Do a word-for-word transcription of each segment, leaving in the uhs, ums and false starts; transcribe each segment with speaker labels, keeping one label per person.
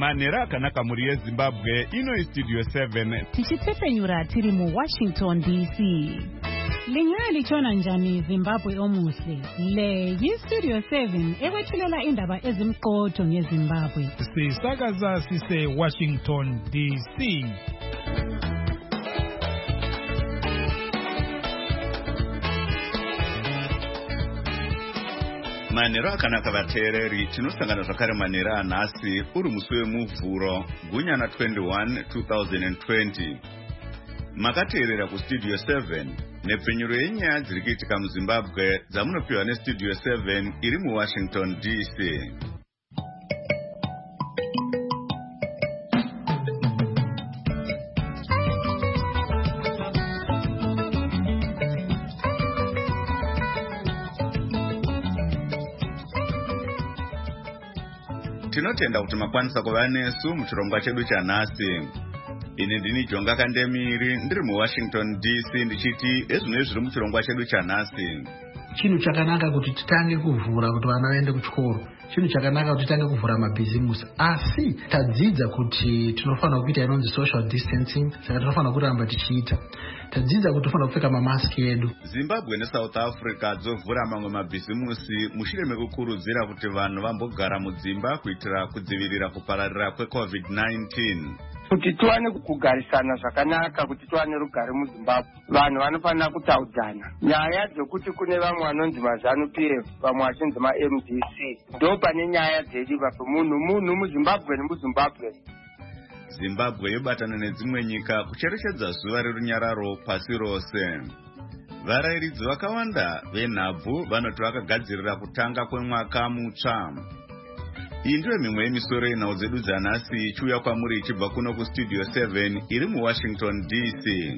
Speaker 1: Manera akanaka muri yeZimbabwe ino Studio seven.
Speaker 2: Tichitefenyura tiri mu Washington D C. Lingali chona njani Zimbabwe omuhle. Le yi Studio seven ewethulela indaba ezimqotho ngeZimbabwe.
Speaker 3: Sisakaza sise Washington D C.
Speaker 1: Manera akanaka vateereri tinosangana zvakare manera anhasi uri musi wemuvhuro gunyana twenty-one twenty twenty. Makateerera kuStudio seven nepfenyuro yenyaya dziri kuitika muZimbabwe dzamunopiwa neStudio seven iri muWashington D C. Tinotenda kuti makwanisa kuva nesu muchirongwa chedu chanhasi. Ini ndini Jonga Kandemiri ndiri muWashington D C ndichiti ezvino zviri muchirongwa chedu chanhasi.
Speaker 4: Chinhu chakanaka kuti titange kuvhura kuti vana vaende kuchikoro. Chinhu chakanaka kuti titange kuvhura mabhizimusi. Asi tadzidza kuti tinofanira kuita inonzi social distancing, saka tinofanira kuramba tichiita. Tadzidza kuti tinofanira kupfeka mamaski edu.
Speaker 1: Zimbabwe neSouth Africa dzovhura mamwe mabhizimusi mushure mekukurudzira kuti vanhu vambogara mudzimba kuitira kudzivirira kupararira kweCovid nineteen.
Speaker 5: Kuti tuwane kugarisana zvakanaka, kuti tuwane rugare muZimbabwe, vanhu vanofanira kutaudzana. Nyaya dzokuti kune vamwe vanonzi mazanu P F, vamwe vachinzi ma-M D C, ndo pane nyaya dzediva pemunhu munhu muZimbabwe nemuZimbabwe.
Speaker 1: Zimbabwe yobatana nedzimwe nyika kucherechedza zuva rerunyararo pasi rose. Varairidzi vakawanda venhabvu vanoti vakagadzirira kutanga kwemwaka mutsva. Iyi ndiyo mimwe yemisoro yenhau dzedu dzanhasi ichiuya kwamuri ichibva kuno kuStudio seven iri muWashington D C.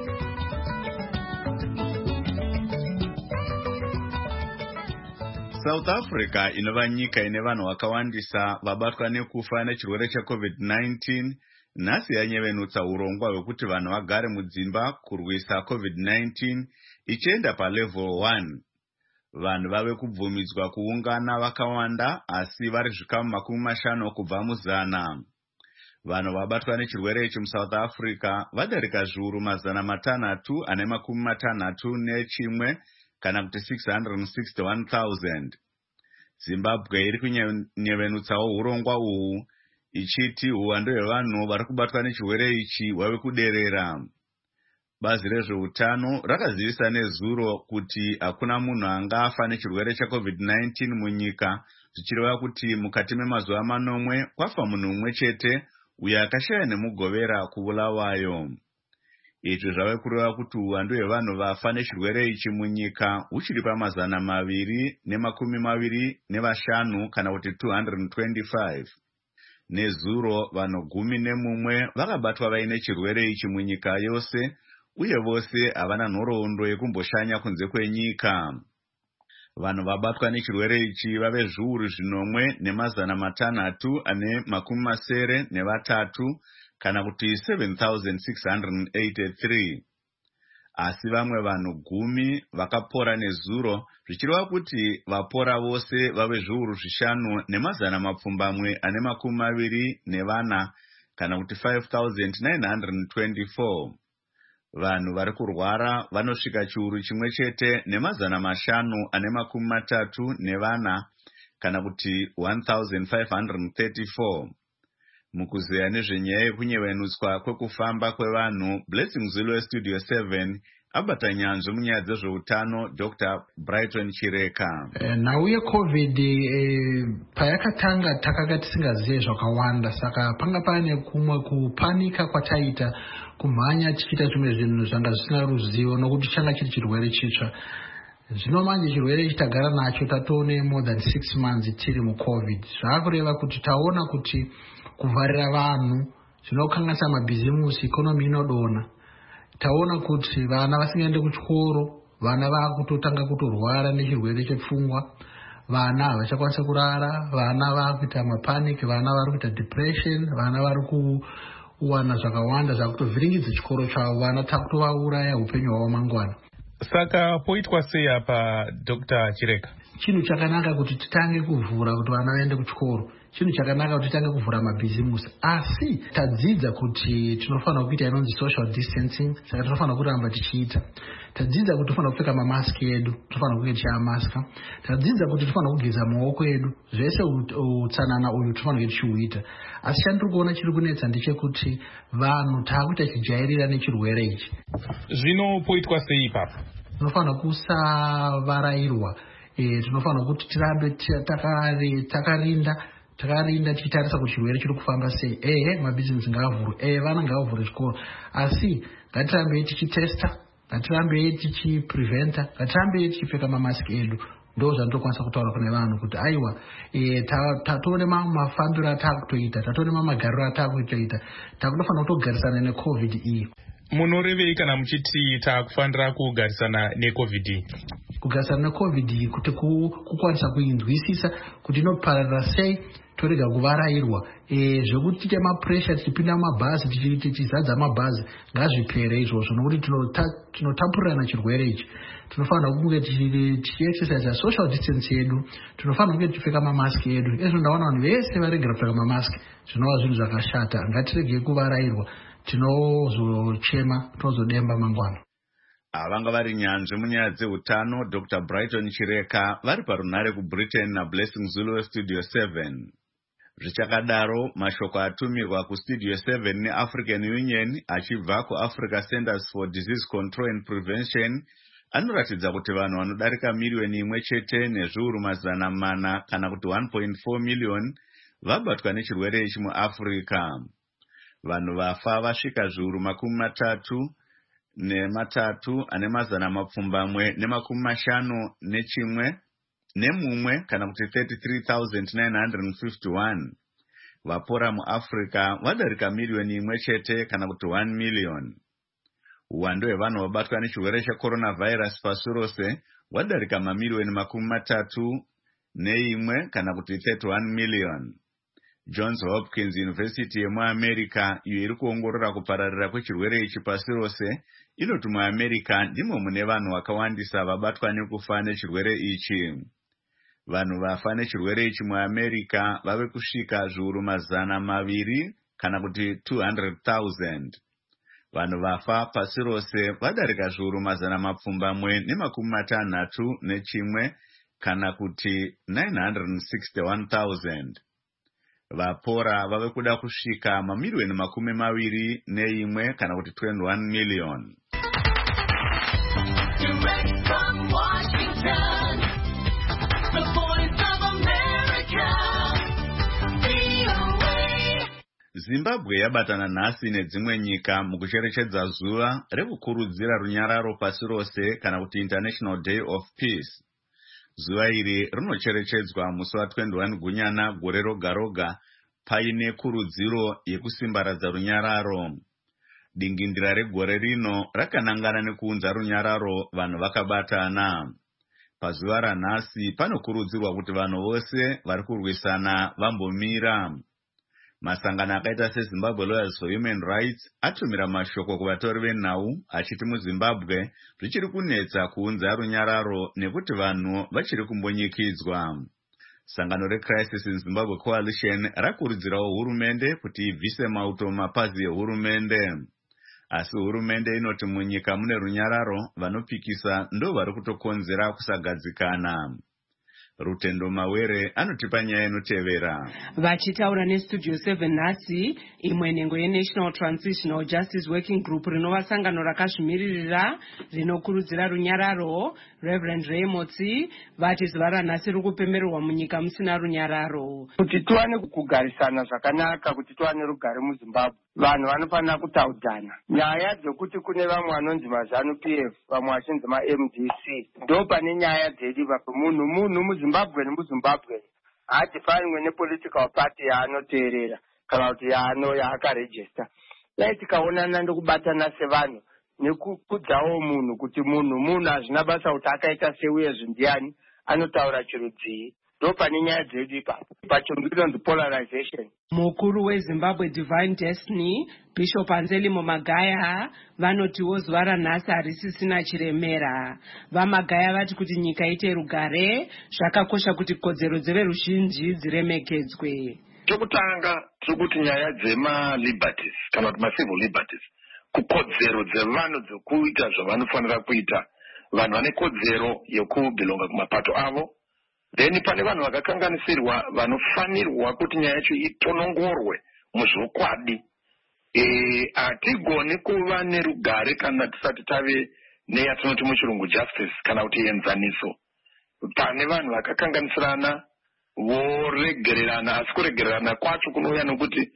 Speaker 1: South Africa inova nyika ine vanhu vakawandisa vabatwa nekufa nechirwere cheCovid nineteen nhasi yanyevenutsa urongwa hwekuti vanhu vagare mudzimba kurwisa COVID nineteen ichienda palevel one. Vanhu vave kubvumidzwa kuungana vakawanda asi vari zvikamu makumi mashanu kubva muzana. Vanhu vabatwa nechirwere ichi muSouth Africa vadarika zviuru mazana matanhatu ane makumi matanhatu nechimwe kana kuti six hundred sixty-one thousand. Zimbabwe iri kunyevenutsawo urongwa uhu ichiti uwando hwevanhu vari kubatwa nechirwere ichi hwave kuderera. Bazi rezveutano rakazivisa nezuro kuti hakuna munhu angafa nechirwere cheCovid nineteen munyika, zvichireva kuti mukati memazuva manomwe kwafa munhu mumwe chete uyo akashaya nemugovera kubulawayo. Izvi zvave kureva kuti uwandu hwevanhu vafa nechirwere ichi munyika huchiri pamazana maviri nemakumi maviri nevashanu kana kuti two hundred twenty-five. Nezuro vanhu gumi nemumwe vakabatwa vaine chirwere ichi munyika yose, uye vose havana nhoroondo yekumboshanya kunze kwenyika. Vanhu vabatwa nechirwere ichi vave zviuru zvinomwe nemazana matanhatu ane makumi masere nevatatu kana kuti seven thousand six hundred eighty-three. Asi vamwe vanhu gumi vakapora nezuro, zvichireva kuti vapora vose vave zviuru zvishanu nemazana mapfumbamwe ane makumi maviri nevana kana kuti five thousand nine hundred twenty-four. Vanhu vari kurwara vanosvika chiuru chimwe chete nemazana mashanu ane makumi matatu nevana kana kuti one thousand five hundred thirty-four. Mukuzeya nezvenyaya yekunyevenutswa kwekufamba kwevanhu, Blessing Zulu weStudio seven abata nyanzvi munyaya dzezveutano Doctor Brighton Chireka.
Speaker 4: E, nhau yeCovid e, payakatanga takanga tisingazive zvakawanda, saka panga pane kumwe kupanika kwataita, kumhanya tichiita zvimwe zvinhu zvanga zvisina ruzivo nokuti changa chiri chirwere chitsva. Zvino manje chirwere ichi tagara nacho tatone more than six months tiri muCovid. Zvakureva kuti taona kuti kuvharira vanhu zvinokanganisa mabhizimusi, ikonomi inodona. Taona kuti vana vasingaende kuchikoro, vana vakutotanga kutorwara nechirwere chepfungwa, vana havachakwanisa kurara, vana vakuita mapanic, vana vari kuita depression, vana vari kuwana zvakawanda zvakutovhiringidza chikoro chavo, vana takutovauraya upenyu hwavo mangwana.
Speaker 3: Saka poitwa sei apa Doctor Chireka?
Speaker 4: Chinhu chakanaka kuti titange kuvhura kuti vana vaende kuchikoro. Chinhu chakanaka kuti titange kuvhura mabhizimusi. Asi tadzidza kuti tinofanira kuita inonzi social distancing, saka tinofanira kuramba tichiita. Tadzidza kuti tinofanira kupfeka mamaski edu, tinofanira kunge tichiamaska. Tadzidza kuti tinofanira kugeza maoko edu. Zvese utsanana uyu tinofanira tichiuita. Asi chandiri kuona chiri kunetsa ndechekuti vanhu taakuita chijairira nechirwere ichi.
Speaker 3: Zvino poitwa sei ipapo?
Speaker 4: Tinofanira kusavarairwa. E, tinofanira kuti tirambe takarinda takarinda tichitarisa kuti chirwere chiri kufamba sei. Ehe, mabhizimusi ngaavhurwe, ehe, vana ngavavhure chikoro. Asi ngatirambe tichitesta, ngatirambe tichipreventa, ngatirambe tichipfeka mamaski edu. Ndo zvandinokwanisa kutaura kune vanhu kuti aiwa, e, tatoone mafambiro ataakutoita, tatoone magariro ataakutoita, takutofanira kutogarisana necovid iyi.
Speaker 3: Munorevei kana muchiti taakufanira kugarisana necovid?
Speaker 4: Kugarisana necovid kuti kukwanisa kuinzwisisa kuti inopararira sei, torega kuvarairwa. E, zvekuti tiite mapressure tichipinda mumabhazi tichizadza mabhazi ngazvipere izvozvo, nokuti tinotapurirana chirwere ichi. Tinofanira kunge tichiexercise social distance yedu, tinofanira kunge tichipfeka mamaski edu. Izvo ndaona vanhu vese varegera kupfeka mamaski, zvinova zvinhu zvakashata. Ngatirege kuvarairwa, tinozochema, tinozodemba mangwana.
Speaker 1: Vanga vari nyanzvi munyaya dzeutano Doctor Brighton Chireka vari parunhare kuBritain naBlessing Zulu weStudio seven. Zvichakadaro, mashoko atumirwa kuStudio seven neAfrican Union achibva kuAfrica Centers for Disease Control and Prevention anoratidza kuti vanhu vanodarika miriyoni imwe chete nezviuru mazana mana kana kuti one point four million vabatwa nechirwere ichi muAfrica. Vanhu vafa vasvika zviuru makumi matatu nematatu ane mazana mapfumbamwe nemakumi mashanu nechimwe nemumwe kana kuti thirty-three thousand nine hundred fifty-one. Vapora muAfrica vadarika miriyoni imwe chete kana kuti one million. Uwandu hwevanhu vabatwa nechirwere checoronavirus pasi rose wadarika mamiriyoni makumi matatu neimwe kana kuti thirty-one million. Johns Hopkins University yemuAmerica iyo iri kuongorora kupararira kwechirwere ichi pasi rose inoti muAmerica ndimo mune vanhu vakawandisa vabatwa nekufa nechirwere ichi. Vanhu vafa nechirwere ichi muAmerica vave kusvika zviuru mazana maviri kana kuti two hundred thousand. Vanhu vafa pasi rose vadarika zviuru mazana mapfumbamwe nemakumi matanhatu nechimwe kana kuti nine hundred sixty-one thousand. Vapora vave kuda kusvika mamiriyoni makumi maviri neimwe kana kuti twenty-one million.
Speaker 6: Direct from Washington, the voice of America, V O A.
Speaker 1: Zimbabwe yabatana nhasi nedzimwe nyika mukucherechedza zuva rekukurudzira runyararo pasi rose kana kuti International Day of Peace. Zuva iri rinocherechedzwa musi wa twenty-one Gunyana gore roga roga paine kurudziro yekusimbaradza runyararo. Dingindira regore rino rakanangana nekuunza runyararo vanhu vakabatana. Pazuva ranhasi panokurudzirwa kuti vanhu vose vari kurwisana vambomira. Masangano akaita seZimbabwe Lawyers for Human Rights atumira mashoko kuvatori venhau achiti muZimbabwe zvichiri kunetsa kuunza runyararo nekuti vanhu vachiri kumbonyikidzwa. Sangano reCrisis in Zimbabwe Coalition rakurudzirawo hurumende kuti ibvise mauto mapazi ehurumende. Asi hurumende inoti munyika mune runyararo vanopikisa ndo vari kutokonzera kusagadzikana. Rutendo Mawere anotipa nyaya inotevera.
Speaker 7: Vachitaura neStudio seven nhasi, imwe nhengo yeNational Transitional Justice Working Group rinova sangano rakazvimiririra rinokurudzira runyararo, Reverend Ray Motsi, vati zuva ranhasi riri kupembererwa munyika musina runyararo.
Speaker 5: Kuti tiwane kugarisana zvakanaka, kuti tiwane rugare muZimbabwe, vanhu vanofanira kutaudzana. Nyaya dzekuti kune vamwe vanonzi maZanu P F, vamwe vachinzi maM D C, ndo pane nyaya dzediva. Munhu munhu muZimbabwe nemuZimbabwe haatifanirwe nepolitical party yaanoteerera kana kuti yaano yaakarejista. Dai tikaonana ndokubatana sevanhu nekukudzawo munhu kuti munhu munhu hazvina basa kuti akaita seuye zvindiani anotaura chirudzii. ndo pane nyaya dzedu ipapo pachirungu inonzi polarization.
Speaker 7: mukuru wezimbabwe divine destiny bishop anzelimo magaya vanotiwo zuva ranhasi harisisina chiremera. vamagaya vati kuti nyika ite rugare zvakakosha kuti kodzero dzeveruzhinji dziremekedzwe.
Speaker 8: chokutanga tiri kuti nyaya dzema-liberties kana kuti ma-civil liberties, kukodzero dzevanhu dzekuita zvavanofanira kuita. vanhu vane kodzero yekubhilonga kumapato avo. Then pane vanhu vakakanganisirwa vanofanirwa kuti nyaya yacho itonongorwe muzvokwadi. Hatigoni kuva nerugare kana tisati tave neyatinoti muchirungu justice kana kuti enzaniso. Pane vanhu vakakanganisirana voregererana, asi kuregererana kwacho kunouya nokuti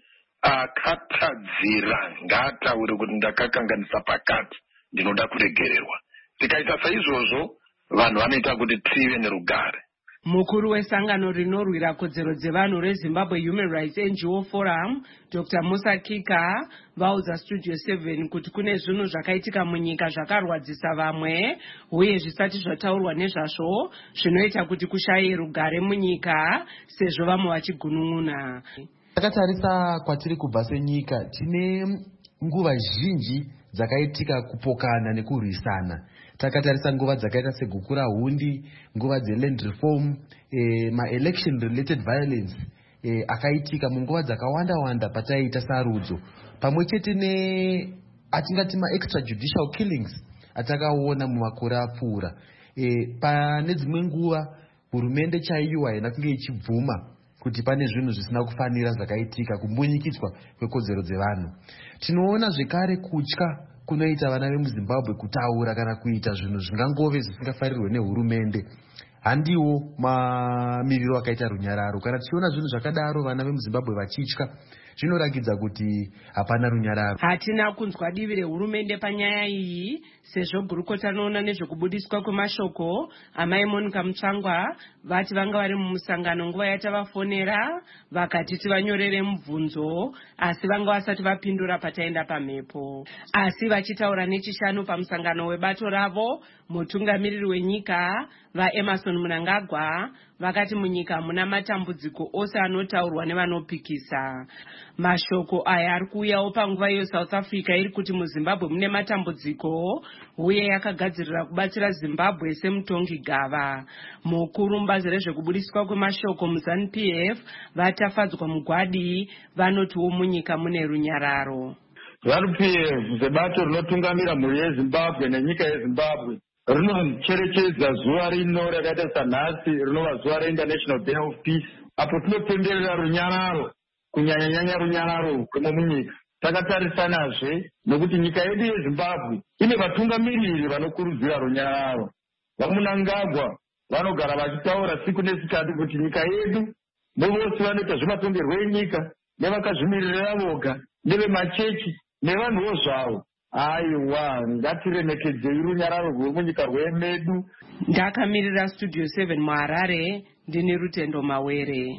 Speaker 8: akatadzira ngaataure kuti ndakakanganisa pakati, ndinoda kuregererwa. Tikaita saizvozvo vanhu vanoita kuti tive nerugare.
Speaker 7: mukuru wesangano rinorwira kodzero dzevanhu rezimbabwe human rights N G O forum Doctor Musa Kika vaudza studio seven kuti kune zvinhu zvakaitika munyika zvakarwadzisa vamwe uye zvisati zvataurwa nezvazvo zvinoita kuti kushaye rugare munyika sezvo vamwe vachigunun'una.
Speaker 9: Takatarisa kwatiri kubva senyika tine nguva zhinji dzakaitika kupokana nekurwisana. Takatarisa nguva dzakaita segukura hundi, nguva dzeland reform, eh, ma-election related violence eh, akaitika munguva dzakawanda wanda pataiita sarudzo. Pamwe chete ne atingati ma-extrajudicial killings atakaona mumakore apfuura. Eh, pane dzimwe nguva hurumende chaiyo haina kunge ichibvuma kuti pane zvinhu zvisina kufanira zvakaitika kumbunyikidzwa kwekodzero dzevanhu. Tinoona zvekare kutya kunoita vana vemuzimbabwe kutaura kana kuita zvinhu zvingangove zvisingafarirwe nehurumende. Handiwo mamiriro akaita runyararo. Kana tichiona zvinhu zvakadaro vana vemuzimbabwe vachitya, zvinorakidza kuti hapana runyararo.
Speaker 7: Hatina kunzwa divi rehurumende panyaya iyi sezvo gurukota rinoona nezvekubudiswa kwemashoko amai Monica Mutsvangwa vati vanga vari mumusangano nguva yatavafonera vakati tivanyorere mubvunzo asi vanga vasati vapindura pataenda pamhepo. Asi vachitaura nechishanu pamusangano webato ravo, mutungamiriri wenyika vaEmmerson Mnangagwa vakati munyika muna matambudziko ose anotaurwa nevanopikisa. Mashoko aya ari kuuyawo panguva iyo South Africa iri kuti muZimbabwe mune matambudziko uye yakagadzirira kubatsira Zimbabwe semutongi gava. Mukuru mubazi rezvekubudiswa kwemashoko muZANU P F vatafadzwa mugwadi vanotiwo munyika mune runyararo.
Speaker 8: ZANU P F sebato rinotungamira mhuri yeZimbabwe nenyika yeZimbabwe rinocherechedza zuva rino rakaita sanhasi rinova zuva reInternational Day of Peace, apo tinopemberera runyararo, kunyanya-nyanya runyararo rwemunyika. Takatarisanazve nokuti nyika yedu yeZimbabwe ine vatungamiriri vanokurudzira runyararo. VaMnangagwa vanogara vachitaura siku nesikati kuti nyika yedu nevose vanoita zvematongerwo enyika nevakazvimirira voga nevemachechi nevanhuwo zvavo. Aiwa, ngatiremekedzei runyararo rwemunyika rwemedu.
Speaker 7: Ndakamirira Studio seven muHarare, ndini Rutendo Mawere.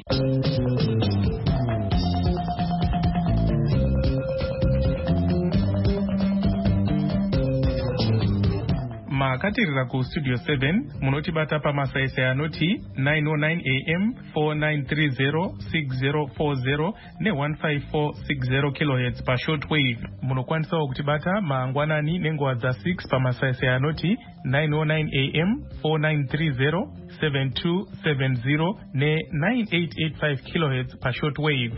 Speaker 3: makatirira kustudio seven munotibata pamasaisai anoti nine oh nine a m four nine three zero six zero four zero ne one five four six zero kilohertz pashortwave. Munokwanisawo kutibata mangwanani nenguva dza6 pamasaisai anoti nine oh nine a m four nine three zero seven two seven zero ne nine eight eight five kilohertz pashortwave.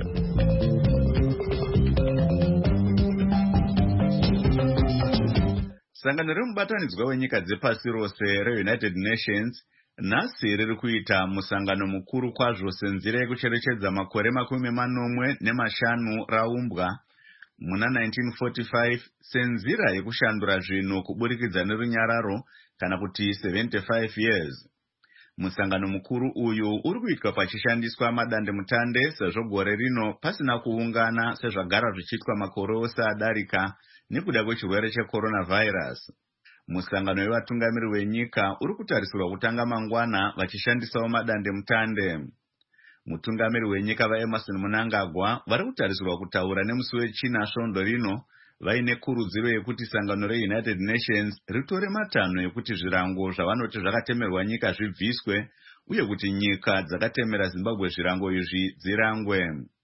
Speaker 1: Sangano remubatanidzwa wenyika dzepasi rose reUnited Nations nhasi riri kuita musangano mukuru kwazvo senzira yekucherechedza makore makumi manomwe nemashanu raumbwa muna nineteen forty-five senzira yekushandura zvinhu kuburikidza nerunyararo kana kuti seventy-five years. Musangano mukuru uyu uri kuitwa pachishandiswa madandemutande sezvo gore rino pasina kuungana sezvagara zvichiitwa makore ose adarika nekuda kwechirwere checoronavirus. Musangano wevatungamiri wenyika uri kutarisirwa kutanga mangwana vachishandisawo madandemutande. Mutungamiri wenyika vaEmmerson Mnangagwa vari kutarisirwa kutaura nemusi wechina svondo rino vaine kurudziro yekuti sangano reUnited Nations ritore matanho ekuti zvirango zvavanoti zvakatemerwa nyika zvibviswe uye kuti nyika dzakatemera Zimbabwe zvirango izvi dzirangwe.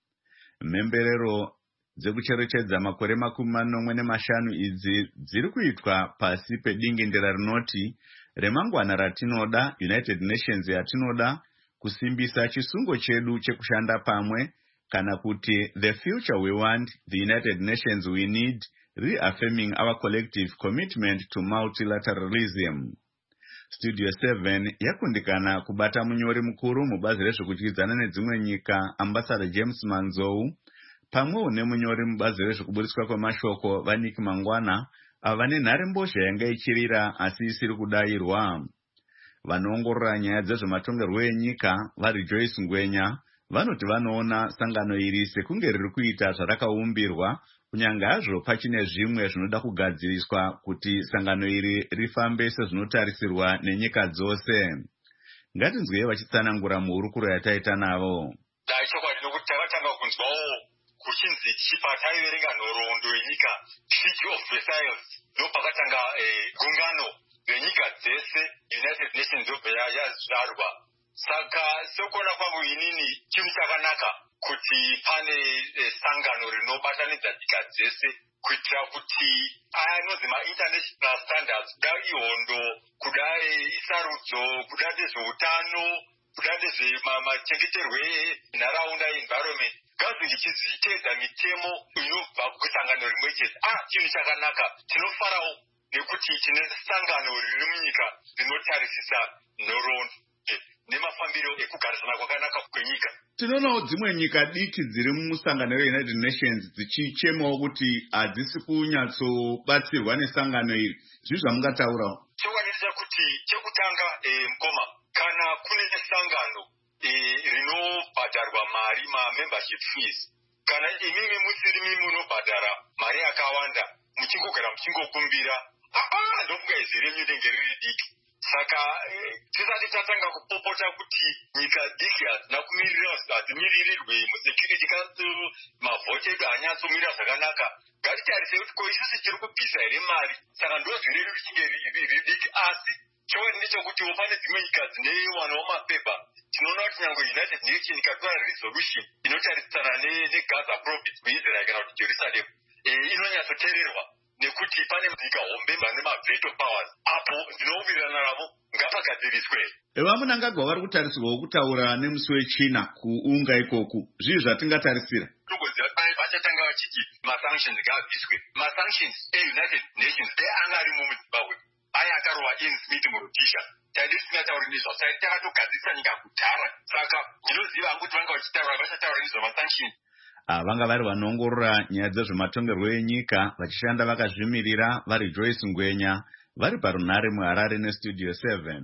Speaker 1: Mhemberero dzekucherechedza makore makumi manomwe nemashanu idzi dziri kuitwa pasi pedingindira rinoti remangwana ratinoda, United Nations yatinoda, kusimbisa chisungo chedu chekushanda pamwe, kana kuti the future we want, the United Nations we need, reaffirming our collective commitment to multilateralism. Studio seven yakundikana kubata munyori mukuru mubazi rezvekudyidzana nedzimwe nyika, Ambassador James Manzou, pamwewo nemunyori mubazi rezvekuburiswa kwemashoko Vaniki Mangwana, ava vane nharembozha yanga ichirira asi isiri kudayirwa. Vanoongorora nyaya dzezvematongerwo enyika vaRejoice Ngwenya vanoti vanoona sangano iri sekunge riri kuita zvarakaumbirwa, kunyange hazvo pachine zvimwe zvinoda kugadziriswa kuti sangano iri rifambe sezvinotarisirwa nenyika dzose. Ngatinzwei vachitsanangura muhurukuro yataita navo.
Speaker 10: Chokwadi nokuti takatanga kunzwawo kuchinzi chipataiverenga nhoroondo yenyika, Treaty of Versailles, ndopakatanga gungano renyika dzese United Nations yobva yazvarwa. Saka sekuona kwangu inini chinhu chakanaka kuti pane sangano rinobatanidza nyika dzese kuitira kuti aya anonzi ma-international standards, kuda ihondo, kuda isarudzo, kuda nezveutano, kuda nezvemachengeterwo enharaunda, environment, gazingi chiziiteedza mitemo inobva kusangano rimwe chete. Ah, chinhu chakanaka. Tinofarawo nekuti tine sangano riri munyika rinotarisisa nhoroondo nemafambiro ekugarisana kwakanaka kwenyika.
Speaker 1: Tinoonawo dzimwe nyika diki dziri musangano reUnited Nations dzichichemawo kuti hadzisi kunyatsobatsirwa nesangano iri. Zvizvo zvamungataurawo?
Speaker 10: Chokwadi kuti chekutanga mukoma, kana kune sangano rinobhadharwa mari, ma-membership fees, kana imimi musirimi munobhadhara mari yakawanda muchingogara muchingokumbira, aa ndofunga izvi renyu rinenge riri diki. Saka tisati tatanga kupopota kuti nyika diki hadzina kumirira, hadzimiririrwe muSecurity Council, mavhoti edu hanyatsomirira zvakanaka, ngatitarise kuti ko isusu tiri kubvisa here mari, saka ndo zviredu richinge riri diki. Asi chokwadi ndechekuti pane dzimwe nyika dzine wanawo mapepa. Tinoona kuti nyange United Nations ikatora resolution inotarisana neGaza province muIsrael kana kuti Jerusalem, inonyatsoteererwa nekuti pane nyika hombe vane ma-veto powers. Apo ndinowirirana navo, ngapagadziriswe.
Speaker 1: Vamuna ngagwa vari kutarisirwawo kutaura nemusi wechina kuunga ikoku. Zvii zvatingatarisira?
Speaker 10: Togoziva vachatanga vachiti ma-sanctions ngabviswe. Ma-sanctions eUnited Nations anga ari muZimbabwe, aya akarova Ian Smith muRhodesia. Taidi tisingatauri nezvo, taiti takatogadzirisa nyika kudhara. Saka ndinoziva hangu kuti vanga vachitaura vachataura nezvema-sanctions.
Speaker 1: Vanga vari vanoongorora nyaya dzezvematongerwo enyika vachishanda vakazvimirira vaRejoice Ngwenya vari parunhare muHarare neStudio seven.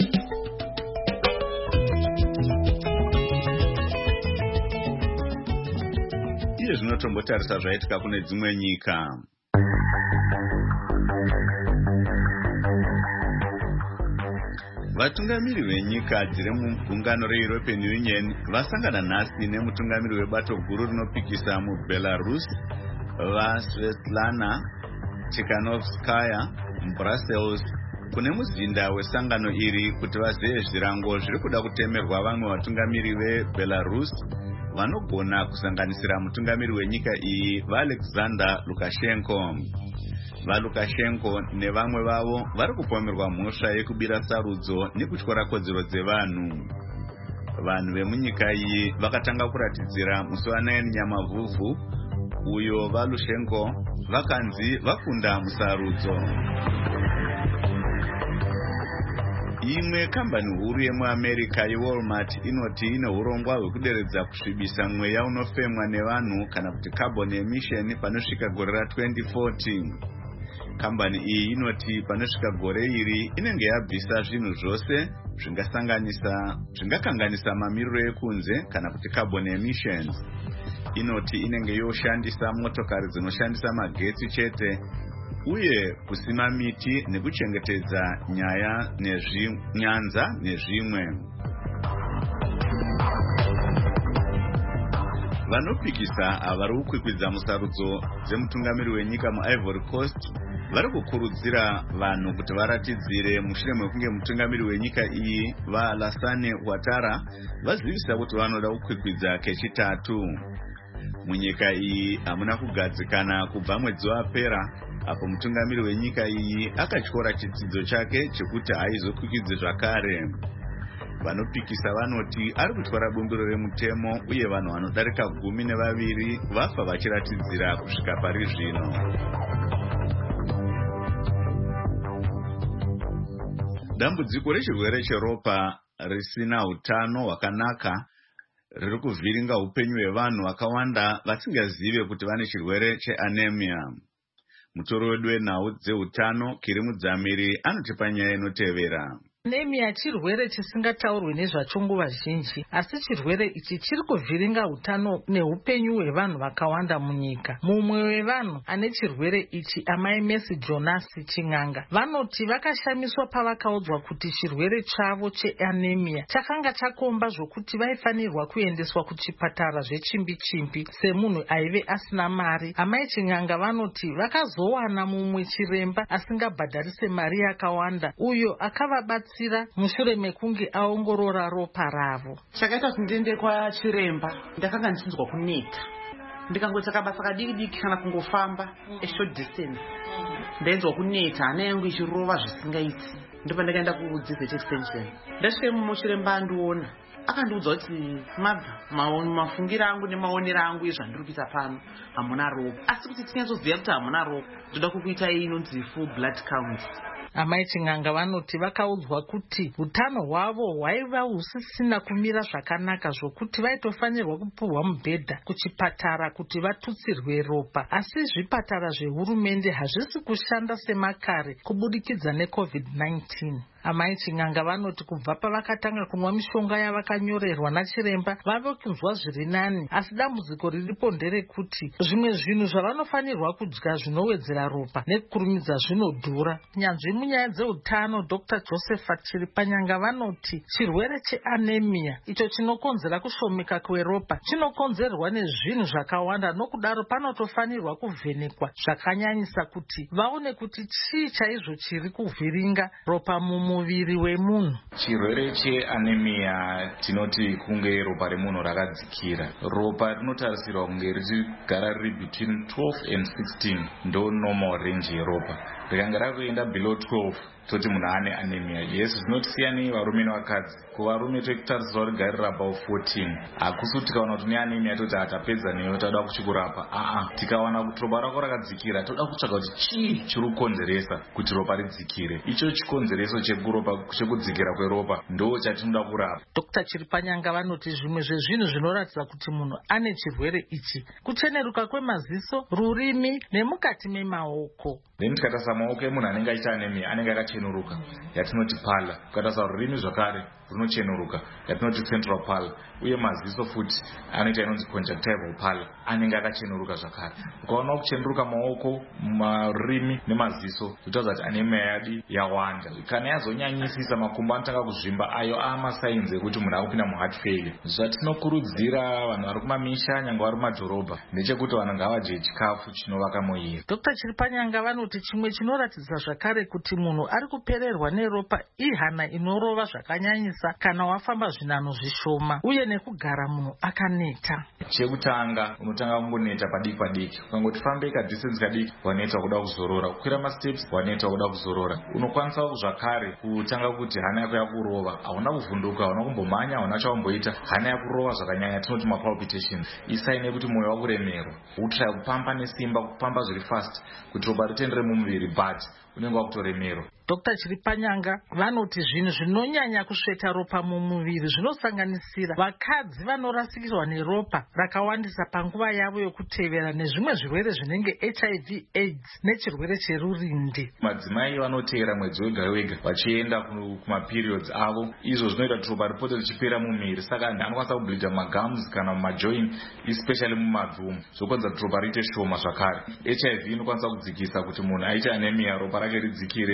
Speaker 1: Iye zvinotombotarisa zvaitika kune dzimwe nyika. Vatungamiri venyika dziri mugungano reEuropean Union vasangana nhasi nemutungamiri webato guru rinopikisa muBelarus, vaSvetlana Tikhanovskaya muBrussels, kune muzinda wesangano iri kuti vazive zvirango zviri kuda kutemerwa vamwe vatungamiri veBelarus vanogona kusanganisira mutungamiri wenyika iyi vaAlexander Lukashenko. VaLukashenko nevamwe vavo vari kupomerwa mhosva yekubira sarudzo nekutyora kodzero dzevanhu. Vanhu vemunyika iyi vakatanga kuratidzira musi wanaini Nyamavhuvhu uyo vaLukashenko vakanzi vakunda musarudzo. Imwe kambani huru yemuAmerica yeWalmart inoti ine urongwa hwekuderedza kusvibisa mweya unofemwa nevanhu kana kuti carbon emission panosvika gore ratwenty forty. Kambani iyi inoti panosvika gore iri inenge yabvisa zvinhu zvose zvingasanganisa zvingakanganisa mamiriro ekunze kana kuti carbon emissions. Inoti inenge yoshandisa motokari dzinoshandisa magetsi chete uye kusima miti nekuchengetedza nyaya nezvinyanza nezvimwe. Vanopikisa vari kukwikwidza musarudzo dzemutungamiri wenyika muIvory Coast vari kukurudzira vanhu kuti varatidzire mushure mekunge mutungamiri wenyika iyi vaAlassane Ouattara vazivisa kuti vanoda kukwikwidza kechitatu. Munyika iyi hamuna kugadzikana kubva mwedzi wapera apo mutungamiri wenyika iyi akatyora chidzidzo chake chekuti haizokwikwidze zvakare. Vanopikisa vanoti ari kutyora bumbiro remutemo uye vanhu vanodarika gumi nevaviri vafa vachiratidzira kusvika pari zvino. Dambudziko rechirwere cheropa risina utano hwakanaka riri kuvhiringa upenyu hwevanhu vakawanda vasingazive kuti vane chirwere cheanemia. Mutoro wedu wenhau dzeutano Kiri Mudzamiri anotipa nyaya inotevera.
Speaker 11: Anemia chirwere chisingataurwi nezvacho nguva zhinji, asi chirwere ichi chiri kuvhiringa utano neupenyu hwevanhu vakawanda munyika. Mumwe wevanhu ane chirwere ichi, amai Mercy Jonas Ching'anga, vanoti vakashamiswa pavakaudzwa kuti chirwere chavo cheanemia chakanga chakomba zvokuti vaifanirwa kuendeswa kuchipatara zvechimbi chimbi semunhu aive asina mari. Amai Ching'anga vanoti vakazowana mumwe chiremba asingabhadharise mari yakawanda, uyo akavabatsira mushure mekunge aongorora ropa ravo.
Speaker 12: Chakaita kuti ndiende kwachiremba, ndakanga ndichinzwa kuneta, ndikangoita kabasa kadiki diki kana kungofamba a short distance, ndainzwa kuneta, hana yangu ichirova zvisingaiti. Ndipo ndakaenda kudzidzech extension, ndasvika muchiremba andiona, akandiudza kuti mabva mafungiro angu nemaonero angu ezvandiri kuita pano hamuna ropa, asi kuti tinyatsoziva kuti hamuna ropa, ndoda kukuitai inonzi full blood count.
Speaker 11: Amai Ching'anga vanoti vakaudzwa kuti utano hwavo hwaiva husisina kumira zvakanaka zvokuti vaitofanirwa kupuhwa mubhedha kuchipatara kuti vatutsirwe ropa, asi zvipatara zvehurumende hazvisi kushanda semakare kubudikidza necovid nineteen. Amai Ching'anga vanoti kubva pavakatanga kunwa mishonga yavakanyorerwa nachiremba vave kunzwa zviri nani, asi dambudziko riripo nderekuti zvimwe zvinhu zvavanofanirwa kudya zvinowedzera ropa nekukurumidza zvinodhura. Nyanzvi munyaya dzeutano Doctor Josephat Chiripanyanga vanoti chirwere cheanemia icho chinokonzera kushomeka kweropa chinokonzerwa nezvinhu zvakawanda, nokudaro panotofanirwa kuvhenekwa zvakanyanyisa kuti vaone kuti chii chaizvo chiri kuvhiringa ropa mumuviri wemunhu.
Speaker 13: Chirwere cheanemia tinoti kunge ropa remunhu rakadzikira. Ropa rinotarisirwa kunge richigara riri between twelve and sixteen ndo normal range yeropa. Rikanga rakuenda below twelve toti munhu ane anemia. Yes, zvinotosiyana varume nevakadzi. Kuvarume tokutarisirwa rigarira above fourteen. Hakusi kuti tikaona kuti une anemia toti hatapedza newe toda kuchikurapa. Aa, tikaona kuti ropa rako rakadzikira toda kutsvaga kuti chii chiri kukonzeresa kuti ropa ridzikire. Icho chikonzereso chekuropa chekudzikira kweropa ndo chatinoda kurapa.
Speaker 11: Doctor Chiripanyanga vanoti zvimwe zvezvinhu zvinoratidza kuti munhu ane chirwere ichi kucheneruka kwemaziso, rurimi nemukati memaoko.
Speaker 13: Then tikatarisa maoko emunhu anenge aita anemia anenge akachenuruka yatinoti pala. Ukatarisa rurimi zvakare runochenuruka yatinoti central pala, uye maziso futi anoita inonzi conjunctival pala anenge akachenuruka zvakare. Ukaona kuchenuruka maoko, marurimi nemaziso zvitaudza kuti anemia yadi yawanda. Kana yazonyanyisisa makumbo anotanga kuzvimba, ayo amasainzi ekuti munhu akupinda muheart failure. Zvatinokurudzira vanhu vari kumamisha nyangwe vari mumadhorobha ndechekuti vanhu ngavadye chikafu chinovaka muviri.
Speaker 11: Doctor Chiripanyanga vanoti chimwe chinoratidza zvakare kuti munhu ari kupererwa neropa ihana inorova zvakanyanyisa kana wafamba zvinano zvishoma, uye nekugara munhu akaneta.
Speaker 13: Chekutanga unotanga kungoneta padiki padiki, ukangoti fambe ka distance kadiki waneta kuda kuzorora, kukwira masteps waneta kuda kuzorora. Unokwanisa zvakare kutanga kuti hana yako yakurova, hauna kuvhunduka, hauna kumbomhanya, hauna chaumboita, hana yakurova zvakanyanya, tinoti ma palpitations. Isaine kuti mwoyo wako remero, utraya kupamba nesimba, kupamba zviri fast kuti ropa ritendere mumuviri, but unenge wakutoremero.
Speaker 11: Doctor Chiripanyanga vanoti zvinhu zvinonyanya kusveta ropa mumuviri zvinosanganisira vakadzi vanorasikirwa neropa rakawandisa panguva yavo yokutevera nezvimwe zvirwere zvinenge H I V AIDS nechirwere cherurindi.
Speaker 13: Madzimai vanoteera mwedzi wega wega vachienda kumaperiods avo, izvo zvinoita kuti ropa ripote richipera mumuviri, saka anhu anokwanisa kubleedha mumagums kana mumajoin, especially mumabvumu, zvokonza kuti ropa riite shoma zvakare. H I V inokwanisa kudzikisa kuti munhu aite anemia ropa rake ridzikire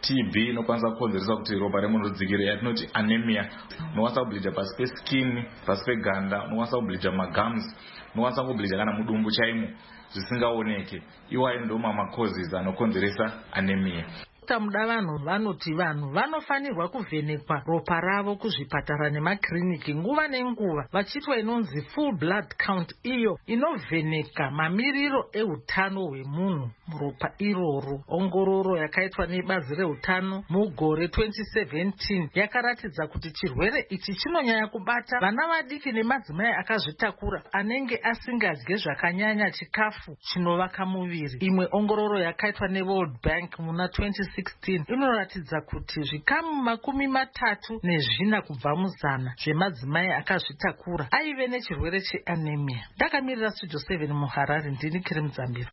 Speaker 13: T B inokwanisa kukonzeresa kuti ropa remunhu ridzikire yatinoti anemia. Unokwanisa kubleedha pasi peskin, pasi peganda, unokwanisa kubleedha magums, unokwanisa kubleedha kana mudumbu chaimo zvisingaoneke. Iwayo ndo mama causes anokonzeresa anemia.
Speaker 11: Muda vanhu vanoti vanhu vanofanirwa kuvhenekwa ropa ravo kuzvipatara nemakiriniki nguva nenguva vachiitwa inonzi full blood count, iyo inovheneka mamiriro eutano hwemunhu muropa iroro. Ongororo yakaitwa nebazi reutano mugore twenty seventeen yakaratidza kuti chirwere ichi chinonyanya kubata vana vadiki nemadzimai akazvitakura anenge asingadye zvakanyanya chikafu chinovaka muviri. Imwe ongororo yakaitwa neWorld Bank muna twenty sixteen inoratidza kuti zvikamu makumi matatu nezvina kubva muzana zvemadzimai akazvitakura aive nechirwere cheanemia. Ndakamirira Studio seven muHarare, ndini Kiri Mudzambira.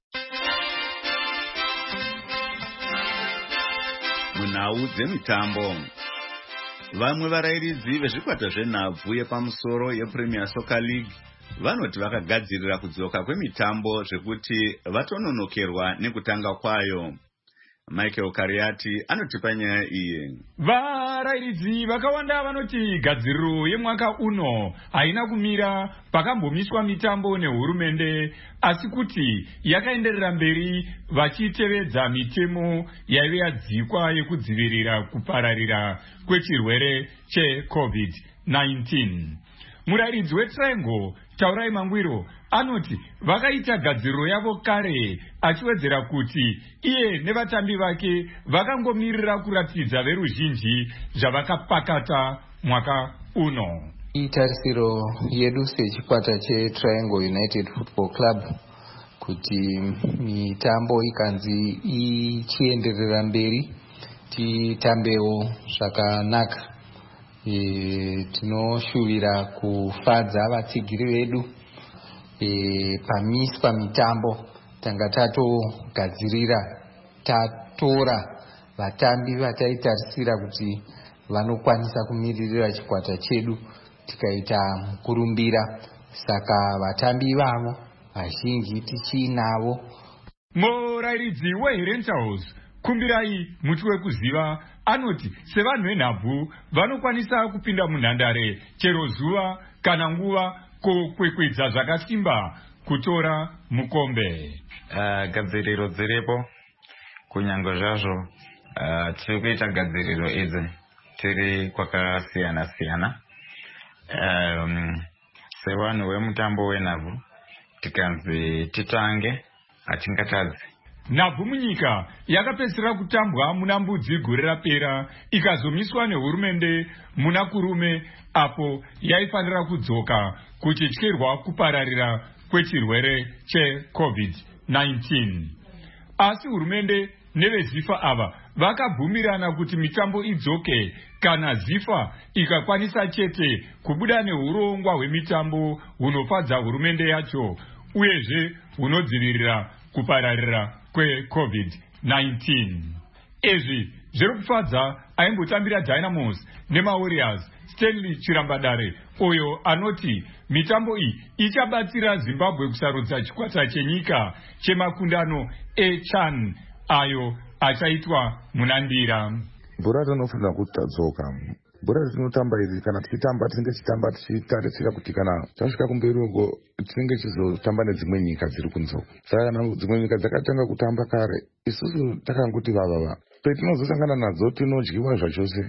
Speaker 1: Munhau dzemitambo, vamwe varairidzi vezvikwata zvenhabvu yepamusoro yePremier Soccer League vanoti vakagadzirira kudzoka kwemitambo zvekuti vatononokerwa nekutanga kwayo. Michael Kariati anotipa nyaya iyi.
Speaker 14: Varairidzi vakawanda vanoti gadziriro yemwaka uno haina kumira pakambomiswa mitambo nehurumende, asi kuti yakaenderera mberi vachitevedza mitemo yaive yadzikwa yekudzivirira kupararira kwechirwere cheCovid nineteen. Murairidzi weTriangle Taurai Mangwiro anoti vakaita gadziriro yavo kare, achiwedzera kuti iye nevatambi vake vakangomirira kuratidza veruzhinji zvavakapakata mwaka uno.
Speaker 15: Itarisiro yedu sechikwata cheTriangle United Football Club kuti mitambo ikanzi ichienderera mberi titambewo zvakanaka. E, tinoshuvira kufadza vatsigiri vedu e, pamiswa mitambo tanga tatogadzirira tatora vatambi vataitarisira kuti vanokwanisa kumiririra chikwata chedu tikaita mukurumbira, saka vatambi ivavo vazhinji tichiinavo.
Speaker 14: Murairidzi weHerentals Kumbirai muti wekuziva anoti sevanhu venhabvu vanokwanisa kupinda munhandare chero zuva kana nguva kokwekwedza zvakasimba kutora mukombe.
Speaker 16: Uh, gadziriro dziripo kunyange zvazvo uh, tiri kuita gadziriro idzi tiri kwakasiyana siyana. Um, sevanhu vemutambo wenhabvu tikanzi titange hatingatadzi.
Speaker 14: Nhabvu munyika yakapedzisira kutambwa muna Mbudzi gore rapera ikazomiswa nehurumende muna Kurume, apo yaifanira kudzoka kuchityirwa kupararira kwechirwere cheCovid nineteen. Asi hurumende neveZIFA ava vakabvumirana kuti mitambo idzoke kana ZIFA ikakwanisa chete kubuda neurongwa hwemitambo hunofadza hurumende yacho uyezve hunodzivirira kupararira kweCovid nineteen. Izvi zviri kufadza aimbotambira Dynamos nemaWarriors Stanley Chirambadare, uyo anoti mitambo iyi ichabatsira Zimbabwe kusarudza chikwata chenyika chemakundano eChan ayo achaitwa munandira.
Speaker 17: Bhora rinofanira kutadzoka. Bhora rinotamba iri kana tichitamba tinenge tichitamba tichitarisira kuti kana tasvika kumberi uko tinenge tichizotamba nedzimwe nyika dziri kunze. Saka kana dzimwe nyika dzakatanga kutamba kare, isusu takangoti vavava petinozosangana nadzo tinodyiwa zvachose.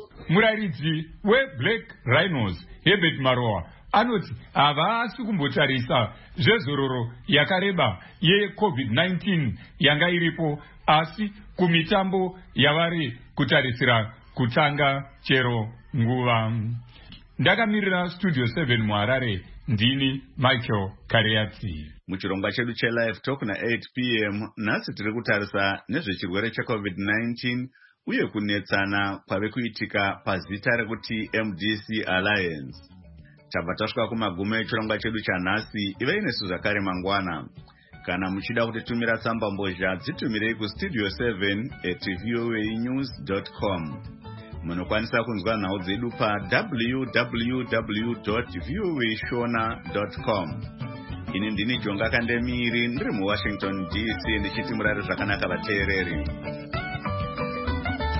Speaker 14: Murairidzi weBlack Rhinos Herbert Maroa anoti havasi kumbotarisa zvezororo yakareba yeCovid nineteen yanga iripo, asi kumitambo yavari kutarisira kutanga chero nguva. Ndakamirira Studio seven muHarare, ndini Michael Kariati.
Speaker 1: Muchirongwa chedu cheLive Talk na eight p m nhasi tiri kutarisa nezvechirwere cheCovid nineteen uye kunetsana kwave kuitika pazita rekuti M D C Alliance. Tabva tasvika kumagumo echirongwa chedu chanhasi. Ivei nesu zvakare mangwana. Kana muchida kutitumira tsamba mbozha dzitumirei kustudio seven at voa news dot com. Munokwanisa kunzwa nhau dzedu pa w w w dot voa shona dot com. Ini ndini Jonga Kandemiri ndiri muWashington D C ndichiti murare zvakanaka vateereri.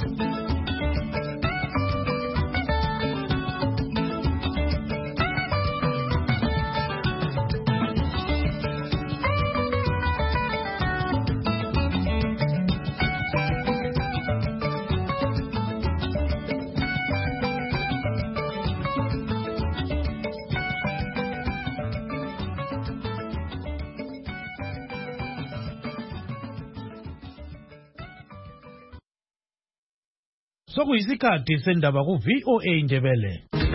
Speaker 18: Sokuyisikhathi sendaba ku V O A Indebele.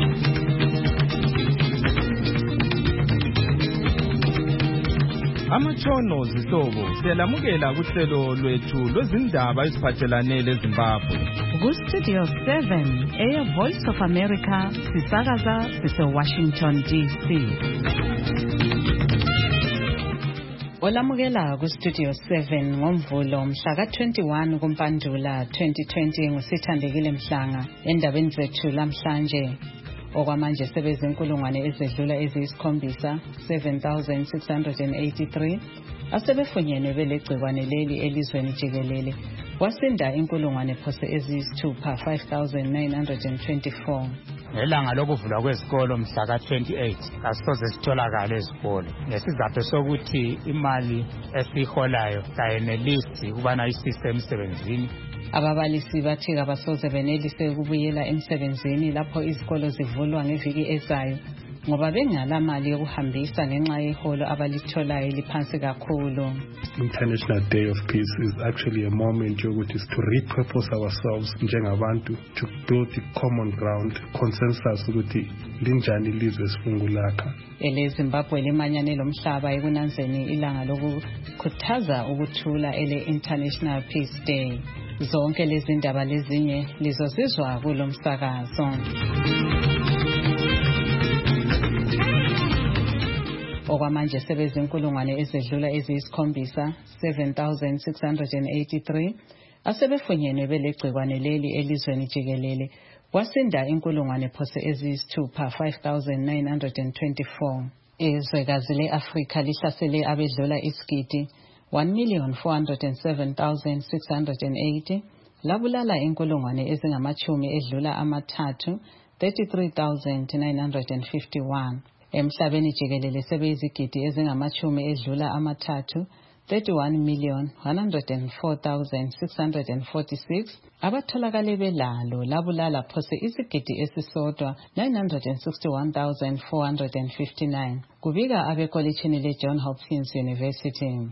Speaker 19: Amatshono zihlobo siyalamukela kuhlelo lwethu lwezindaba eziphathelane leZimbabwe.
Speaker 20: Ku Studio seven eya Voice of America sisakaza sise Washington D C. Olamukela ku Studio seven ngomvulo mhla ka twenty-one kuMpandula twenty twenty ngusithandekile Mhlanga endabeni zethu lamhlanje. Okwamanje sebezinkulungwane ezedlula eziyisikhombisa seven thousand six hundred eighty-three asebefunyenwe belegcikwane leli elizweni jikelele wasinda inkulungwane phose eziyisithupha five thousand nine hundred twenty-four.
Speaker 21: Ngelanga lokuvulwa kwezikolo mhla ka twenty-eight asisoze sitholakala ezikolo nesizathu sokuthi imali esiholayo kayenelisi ukubana isise emsebenzini.
Speaker 20: Ababalisi bathi abasoze benelise ukubuyela emsebenzini lapho izikolo zivulwa ngeviki ezayo ngoba bengala mali yokuhambisa ngenxa yeholo abalitholayo liphansi kakhulu.
Speaker 22: International Day of Peace is actually a moment yokuthi is to repurpose ourselves njengabantu to build the common ground consensus ukuthi linjani ilizwe sifungulaka.
Speaker 20: Ele Zimbabwe limanyane lomhlaba ekunanzeni ilanga lokukhuthaza ukuthula ele International Peace Day. Zonke lezi ndaba lezinye lizozizwa kulomsakazo. Okwamanje sebezinkulungwane ezedlula eziyisikhombisa seven thousand six hundred eighty-three asebefunyenwe belegcikwane leli elizweni jikelele wasinda inkulungwane phose eziyisithupha five thousand nine hundred twenty-four. Izwekazi le-Afrika lihlasele abedlula isigidi one million four hundred seven thousand six hundred eighty labulala inkulungwane ezingamachumi edlula amathathu thirty-three thousand nine hundred fifty-one. Emhlabeni jikelele sebeyizigidi ezingamachumi edlula amathathu thirty-one million one hundred four thousand six hundred forty-six abatholakale belalo labulala phose isigidi esisodwa nine hundred sixty-one thousand four hundred fifty-nine kubika abekolitshini le-John Hopkins University.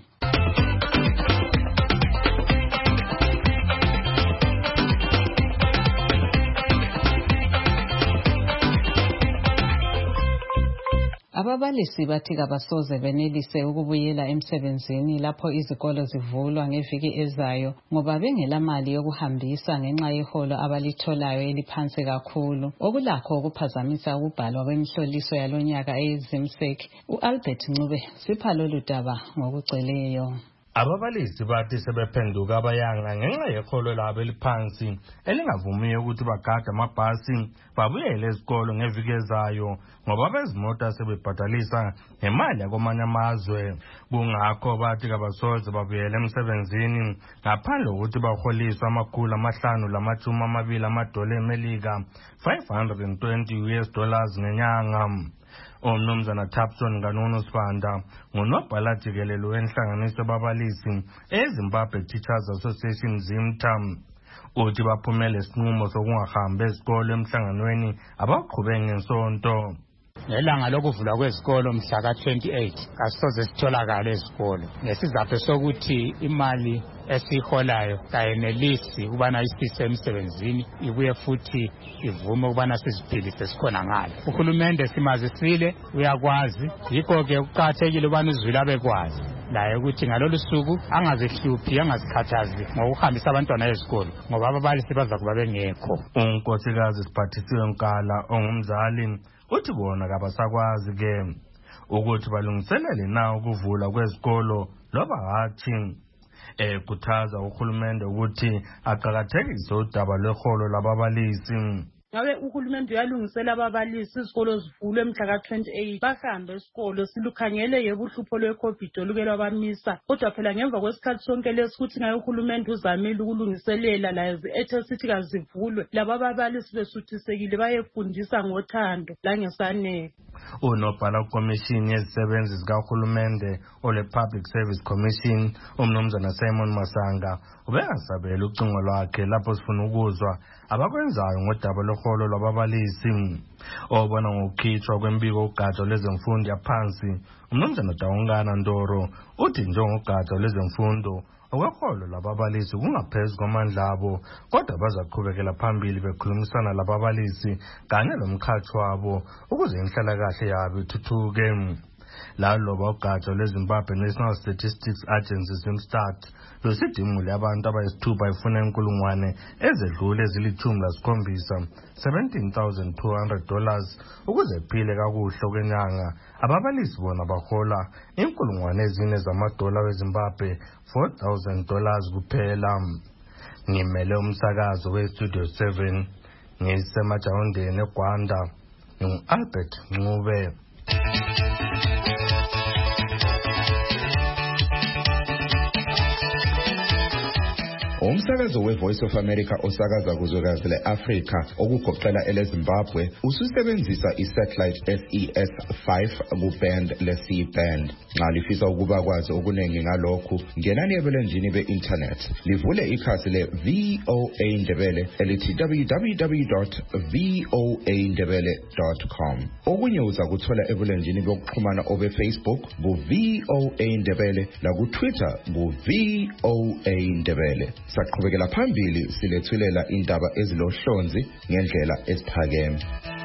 Speaker 20: Ababalisi bathi abasoze benelise ukubuyela emsebenzini lapho izikolo zivulwa ngeviki ezayo ngoba bengela mali yokuhambisa ngenxa yeholo abalitholayo eliphansi kakhulu okulakho ukuphazamisa ukubhalwa kwemihloliso yalonyaka eZimsek. uAlbert Ncube sipha lolu daba ngokugcweleyo.
Speaker 23: Ababalisi bathi sebephenduka abayanga ngenxa yeholo labo eliphansi elingavumiyo ukuthi bagade amabhasi babuyele ezikolo ngeviki ezayo ngoba bezimota sebebhadalisa ngemali yakwamanye amazwe. Kungakho bathi abasoze babuyele emsebenzini ngaphandle kokuthi baholiswe amakhulu amahlanu lamachumi amabili amadola emelika five hundred twenty U S dollars ngenyanga. Umnumzana Tapson Nganono Sibanda ngunobhala jikelele wenhlanganiso yababalisi eZimbabwe Teachers Association Zimtam uthi baphumele isinqumo sokungahambi ezikolo emhlanganweni abaqhubeke ngensonto.
Speaker 21: Ngelanga lokuvulwa kwezikolo mhla ka twenty-eight asisoze sitholakala ezikolo nesizathu sokuthi imali esiholayo kayenelisi ukubana isise emsebenzini ibuye futhi ivume ukubana siziphilise sikhona ngalo. Uhulumende simazisile uyakwazi yikho ke kuqakathekile ukubana uzwile abekwazi laye ukuthi ngalolu suku angazihluphi angazikhathazi ngokuhambisa abantwana ezikolo ngoba ababalisi baza kuba bengekho.
Speaker 23: Unkosikazi Siphathisiwe Nkala ongumzali uthi bona kabasakwazi ke ukuthi balungiselele na ukuvula kwezikolo loba hathi ekhuthaza uhulumende ukuthi aqhakathekise udaba leholo lababalisi.
Speaker 2: ngabe uhulumende uyalungisela ababalisi izikolo zivulwe mhla ka twenty-eight bahambe esikolo silukhangele yebo uhlupho lwe-covid oluke lwabamisa kodwa phela ngemva kwesikhathi sonke lesi futhi ngaye uhulumende uzamile ukulungiselela laye ethe sithi kazivulwe labo ababalisi besuthisekile bayefundisa ngothando langesanele.
Speaker 23: Unobhala kukomishini yezisebenzi zikahulumende ole Public Service Commission umnumzana Simon Masanga ubengasabela ucingo lwakhe lapho sifuna ukuzwa abakwenzayo ngodaba loholo lwababalisi. Obona ngokukhitshwa kwembiko ugatsha lwezemfundo yaphansi umnumzana Dawungana Ndoro uthi njengogatsha lwezemfundo okweholo lababalisi kungaphezu kwamandla abo kodwa bazaqhubekela phambili bekhulumisana lababalisi kanye lomkhathi wabo ukuze inhlalakahle yabo ithuthuke. Laloba ugatsha lweZimbabwe National Statistics Agency Simstat lusidimule abantu abayisithupha ifuna inkulungwane ezedlule ezilithumi lasikhombisa seventeen thousand two hundred dollars ukuze phile kakuhle kwenyanga. Ababalisi bona bahola inkulungwane ezine zamadola weZimbabwe four thousand dollars kuphela. Ngimele umsakazo we-Studio seven ngisemajawundeni eGwanda ngu-Albert Ncube.
Speaker 4: Umsakazo we-Voice of America osakaza kuzwekazi le-Afrika okugoqela ele-Zimbabwe ususebenzisa i-satellite S E S five ku-band le-C-band. Nxa lifisa ukuba kwazi okuningi ngalokhu, ngenani ebulenjini be-internet livule ikhasi le-V O A Ndebele elithi w w w dot v o a ndebele dot com. Okunye uzakuthola ebulenjini bokuxhumana obe-Facebook ku-V O A Ndebele naku-Twitter ku-V O A Ndebele. Saqhubekela phambili silethulela indaba ezilohlonzi ngendlela esiphakeme.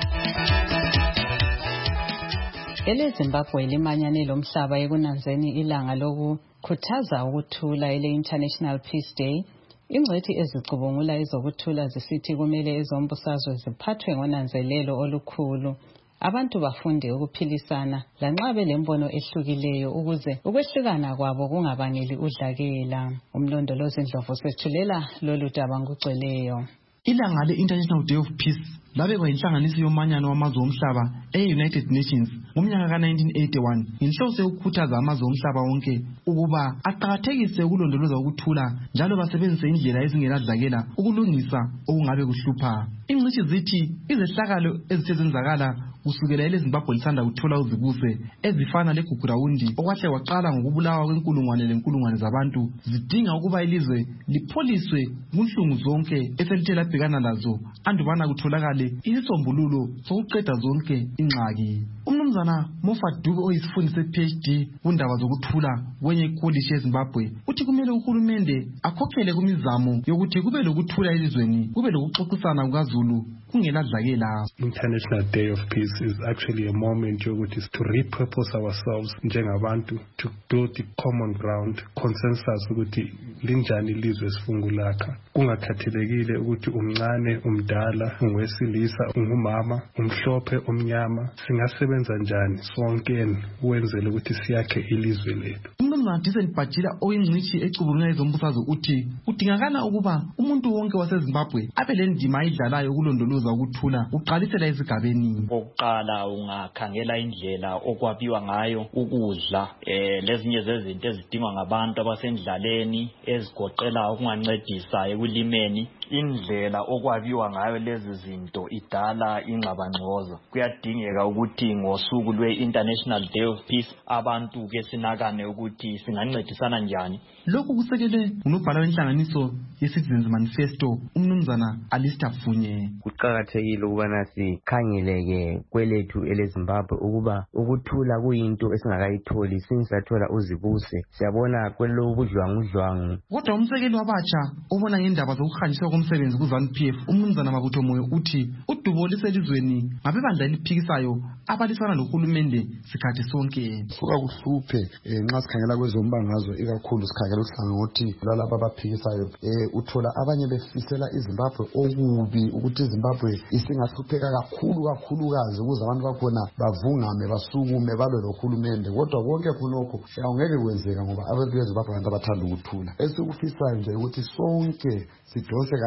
Speaker 20: EleZimbabwe limanyane lomhlaba ekunanzeni ilanga lokukhuthaza ukuthula ele International Peace Day. Ingcethi ezicubungula ezokuthula zisithi kumele ezombusazwe ziphathwe ngonanzelelo olukhulu. Abantu bafunde ukuphilisana lanxa belembono ehlukileyo ukuze ukwehlukana kwabo kungabangeli udlakela. Umlondolozi Ndlovu sethulela lolu daba ngugcweleyo.
Speaker 6: Ilanga le-International Day of Peace labekwa yinhlanganiso yomanyano wamazwe omhlaba e-United Nations ngomnyaka ka nineteen eighty-one ngenhloso yokukhuthaza amazwe omhlaba wonke ukuba aqakathekise ukulondoloza ukuthula njalo basebenzise indlela ezingeladlakela ukulungisa okungabe kuhlupha. Ingcitshi zithi izehlakalo ezisenzakala kusukela eleZimbabwe lisanda kuthola uzibuse ezifana leGugurawundi okwahle kwaqala ngokubulawa kwenkulungwane lenkulungwane zabantu zidinga ukuba ilizwe lipholiswe kunhlungu zonke eselithe labhekana lazo andubana kutholakale isisombululo sokuqeda zonke ingxaki. Umnumzana Moffat Dube oyisifundi se-P H D kundaba zokuthula kwenye ikolishi eZimbabwe uthi kumele uhulumende akhokhele kumizamo yokuthi kube lokuthula elizweni kube lokuxoxisana kukaZulu kungeladlakela.
Speaker 22: International Day of Peace is actually a moment yokuthi to repurpose ourselves njengabantu to build the common ground consensus ukuthi linjani ilizwe esifungulakha kungakhathalekile ukuthi umncane umdala ungowesilisa ungumama umhlophe omnyama singasebenza njani sonke ukwenzela ukuthi siyakhe ilizwe lethu.
Speaker 6: Umnumzana Decent Bajila oyingcitshi ecubungula ezombusazwe uthi kudingakala ukuba umuntu wonke waseZimbabwe abe lendima ayidlalayo ukulondoloza ukuthula uqalisela ezigabeni.
Speaker 24: Oqala ungakhangela indlela okwabiwa ngayo ukudla eh lezinye zezinto ezidingwa ngabantu abasendlaleni ezigoqela ukungancedisa ekulimeni. Indlela okwabiwa ngayo lezi zinto idala ingxabangxoza. Kuyadingeka ukuthi ngosuku lwe-International Day of Peace abantu ke sinakane ukuthi singancedisana njani.
Speaker 6: Lokhu kusekele unobhala wenhlanganiso ye-Citizens Manifesto umnumzana Alistair Funye.
Speaker 25: Kuqakathekile ukubana sikhangeleke kwelethu eleZimbabwe ukuba ukuthula kuyinto esingakayitholi sinsathola uzibuse. Siyabona kwelo budlwangudlwangu.
Speaker 6: Kodwa umsekeli wabatsha ubona ngendaba zokuhanjiswa komsebenzi ku-ZANU P F umnumzana Mabuto Moyo uthi udubo liselizweni ngabebandla eliphikisayo abalisana nohulumende sikhathi sonke.
Speaker 26: Kuba kuhluphe nxa sikhangela kwezombangazwe ikakhulu sikhangela ukuhlangothi lalabo abaphikisayo uthola abanye befisela iZimbabwe okubi ukuthi iZimbabwe isingahlupheka kakhulu kakhulukazi ukuze abantu bakhona bavungame basukume balwe nohulumende. Kodwa konke khonokho awungeke kwenzeka ngoba abantu beZimbabwe abantu abathanda ukuthula. Esikufisayo nje ukuthi sonke sidonse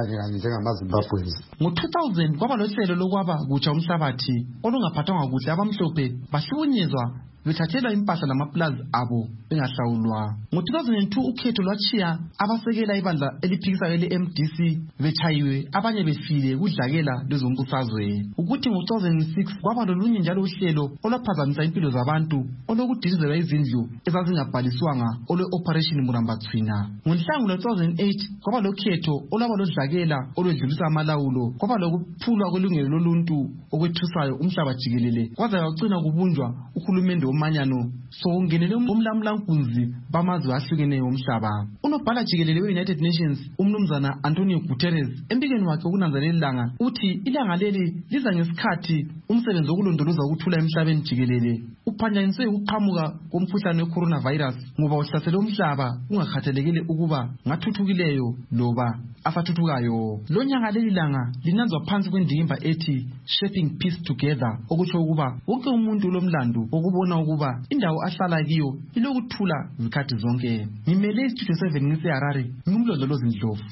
Speaker 26: kanye kanye njengamaZimbabweans.
Speaker 6: ngo-two thousand kwaba lohlelo lokwaba kutsha umhlabathi olungaphathwanga kuhle abamhlophe bahlukunyezwa bethathelwa impahla lamaplazi abo bengahlawulwa. ngo-two thousand two ukhetho lwatshiya abasekela ibandla eliphikisayo le-M D C betshayiwe abanye befile kudlakela lezombusazwe. ukuthi ngo-two thousand six kwaba lolunye njalo uhlelo olwaphazamisa impilo zabantu olokudilizelwa izindlu ezazingabhaliswanga olwe-Operation Murambatswina. ngoNhlangula two thousand eight kwaba lokhetho olwaba lodlakela olwedlulisa amalawulo kwaba lokuphulwa kwelungelo loluntu okwethusayo umhlaba jikelele kwaze kwagcina kubunjwa uhulumende omanyano sokungenele umlamulankunzi bamazwe ahlukeneyo omhlaba. Unobhala jikelele we-United Nations umnumzana Antonio Guterres embikweni wakhe wokunanzelela uthi ilanga leli liza ngesikhathi umsebenzi wokulondoloza ukuthula emhlabeni jikelele uphanyanyiswe ukuqhamuka komkhuhlane we-coronavirus ngoba uhlasele umhlaba ungakhathalekile ukuba ngathuthukileyo loba asathuthukayo. Lo nyaka leli langa linanzwa phansi kwendimba ethi Shaping Peace Together okutsho ukuba wonke umuntu lomlando wokubona ukuba indawo ahlala kiyo ilokuthula zikhathi zonke. Ngimele iStudio seven ngise-Harare, ngumlondolozi Ndlovu.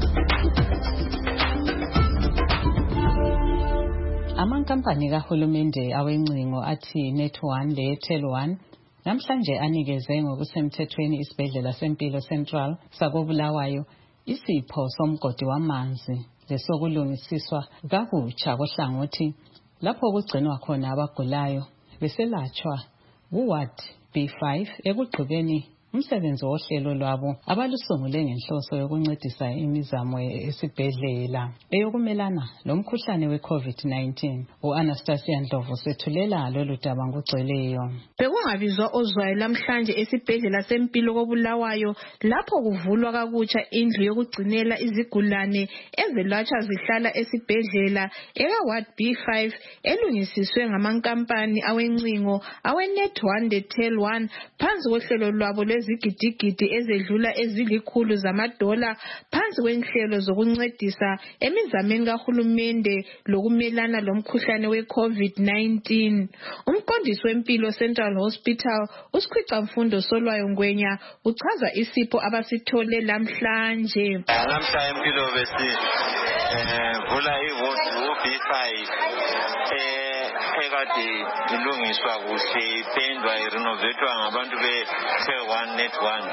Speaker 20: Amankampani kahulumende awencingo athi Net one le-Tel one namhlanje anikeze ngokusemthethweni isibhedlela sempilo Central sakobulawayo isipho somgodi wamanzi lesokulungisiswa kakutsha kohlangothi lapho kugcinwa khona abagulayo beselatshwa ku-Ward B five ekugqibeni umsebenzi wohlelo lwabo abalusungule ngenhloso yokuncedisa imizamo esibhedlela eyokumelana lomkhuhlane we-COVID nineteen. U-Anastasia Ndlovu sethulela lolu daba ngogcweleyo.
Speaker 3: Bekungabizwa ozwayo lamhlanje esibhedlela sempilo kobulawayo lapho kuvulwa kakutsha indlu yokugcinela izigulane ezelatshwa zihlala esibhedlela eka-Ward B five elungisiswe ngamankampani awencingo awe-Net one le-Tel one phansi kohlelo lwabo lezigidigidi ezedlula ezilikhulu zamadola phansi kwenhlelo zokuncedisa emizameni kahulumende lokumelana lomkhuhlane we-COVID nineteen. Umqondisi wempilo Central Hospital uSikhwicamfundo Solwayo Ngwenya uchaza isipho abasithole lamhlanje.
Speaker 5: Namhla empilo besi vula i-Ward B five ekade ilungiswa kuhle ipendwa irenovetwa ngabantu be-Tel one Net one.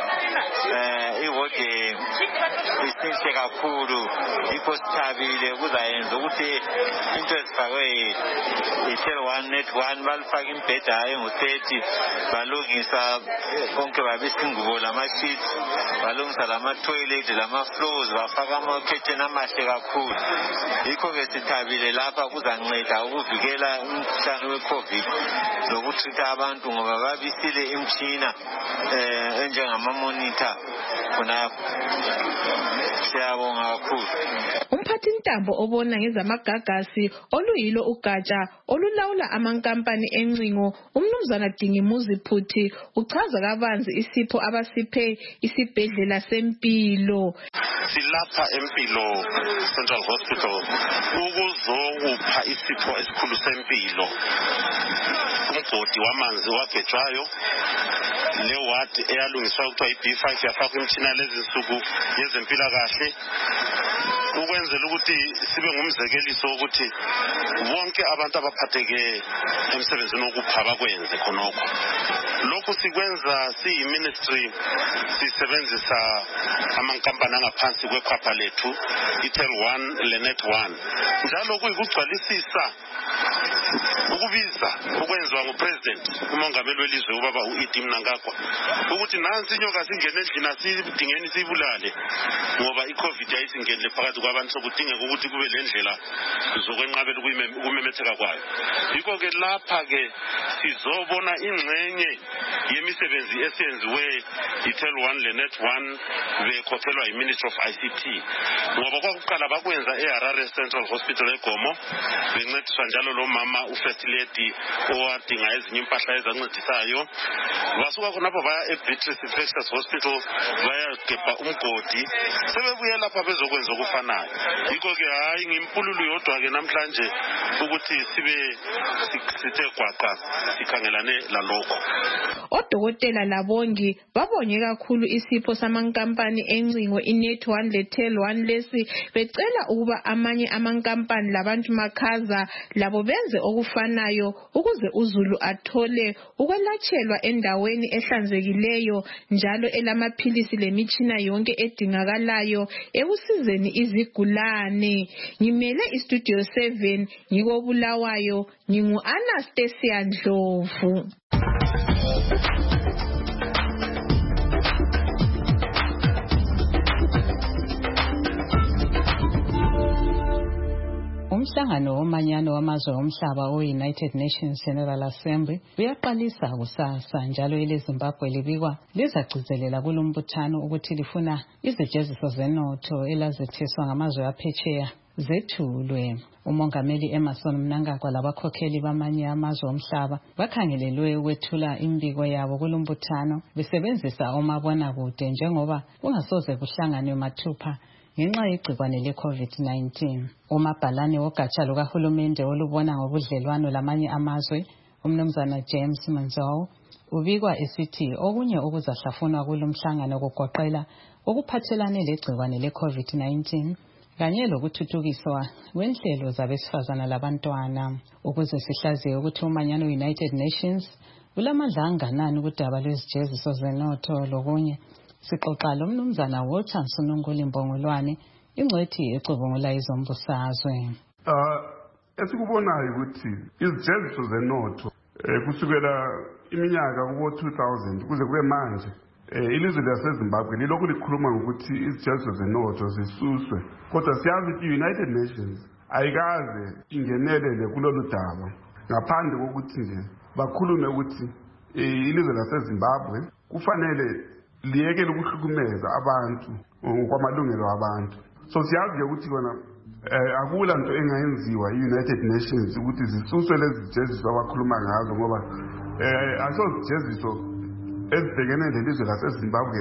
Speaker 5: Iwodi isinhle kakhulu yikho sithabile kuzayenza ukuthi into ezifakwe i-Tel one Net one balifaka imbheda engu-thirty balungisa konke babisa ingubo lama-sheets balungisa lama-toilet lama-floors bafaka ama-curtain amahle kakhulu. Yikho-ke sithabile lapha kuzanceda ukuvikela umkhuhlane we-COVID nokuthitha abantu ngoba babisile imtshina enjengama-monitor khonapho. Siyabonga kakhulu.
Speaker 3: Umphathintambo obona ngezamagagasi oluyilo ugatsha olulawula amankampani encingo umnumzana Dingimuzi Phuthi uchaza kabanzi isipho abasiphe isibhedlela sempilo.
Speaker 7: Silapha empilo Central Hospital ukuzokupha isipho esikhulu sempilo umgodi wamanzi wagejwayo le ward eyalungiswa kuthiwa i-B five yafakwa imtshina lezi nsuku yezempilakahle ukwenzela ukuthi sibe ngumzekeliso ukuthi bonke abantu abaphatheke emsebenzini wokupha bakwenze khonokho. Lokhu sikwenza siyi-ministry sisebenzisa amankampani angaphansi kwekhwapha lethu i-Tel one le-Net one njalo kuyikugcwalisisa ukubiza ukwenziwa ngupresident umongameli welizwe ubaba u-Idi Mnangagwa ukuthi nansi inyoka singene endlini asidingeni siyibulale ngoba i-COVID yayisingenile phakathi kwabantu sokudingeka ukuthi kube le ndlela zokwenqabela ukumemetheka kwayo. Yikho-ke lapha-ke sizobona ingxenye yemisebenzi esenziwe i-Tel one le-Net one bekhokhelwa yi-Ministry of I C T ngoba kwakuqala bakwenza e-Harare Central Hospital eGomo bencediswa njalo lo mama u-First first lady owadinga ezinye impahla ezancedisayo. Basuka khonapho baya eBeatrice Infectious Hospital bayagebha umgodi. Sebebuye lapha bezokwenza okufanayo. Yikho ke hayi ngimpululu yodwa ke namhlanje ukuthi sibe sithe gwaqa sikhangelane lalokho.
Speaker 3: Odokotela labongi babonye kakhulu isipho samankampani encingo iNet one leTel one lesi becela ukuba amanye amankampani labantu makhaza labo benze okufanayo ukuze uZulu athole ukwelatshelwa endaweni ehlanzekileyo njalo elamaphilisi lemitshina yonke edingakalayo ekusizeni izigulane. Ngimele iStudio seven ngikobulawayo ngingu Anastasia Ndlovu.
Speaker 20: Umhlangano womanyano wamazwe omhlaba we-United Nations General Assembly uyaqalisa kusasa njalo eleZimbabwe libikwa lizacicizelela kulombuthano ukuthi lifuna izijeziso zenotho elazetheswa ngamazwe aphetsheya zethulwe. Umongameli Emmerson Mnangagwa labakhokheli bamanye amazwe omhlaba bakhangelelwe ukwethula imbiko yabo kulombuthano besebenzisa omabonakude njengoba kungasoze kuhlanganwe mathupha ngenxa yegcikwane le-COVID nineteen. Umabhalane wogatsha lukahulumende olubona ngobudlelwano lamanye amazwe, umnumzana James Manzow, ubikwa esithi okunye okuzahlafunwa kulomhlangano kugoqela okuphathelane legcikwane le-COVID nineteen kanye lokuthuthukiswa kwenhlelo zabesifazana labantwana. Ukuze sihlaziye ukuthi umanyano United Nations ulamandla anganani kudaba lwezijeziso zenotho lokunye, sixoxa lomnumzana Walter Nsonongoli Mbongolwane, ingcwethi ecubungula izombusazwe.
Speaker 8: Uh, esikubonayo ukuthi izijeziso zenotho kusukela iminyaka kubo two thousand kuze kube manje ilizwe laseZimbabwe lilokhu likhuluma ngokuthi izijeziso zenotho zisuswe, kodwa siyazi ukuthi i-United Nations ayikaze ingenelele kulolu daba ngaphandle kokuthi nje bakhulume ukuthi ilizwe laseZimbabwe kufanele liyekele ukuhlukumeza abantu ngokwamalungelo abantu. So siyazi ukuthi kona akula nto engayenziwa i-United Nations ukuthi zisuswe lezi zijeziso abakhuluma ngazo, ngoba aso zijeziso ezibhekene lelizwe laseZimbabwe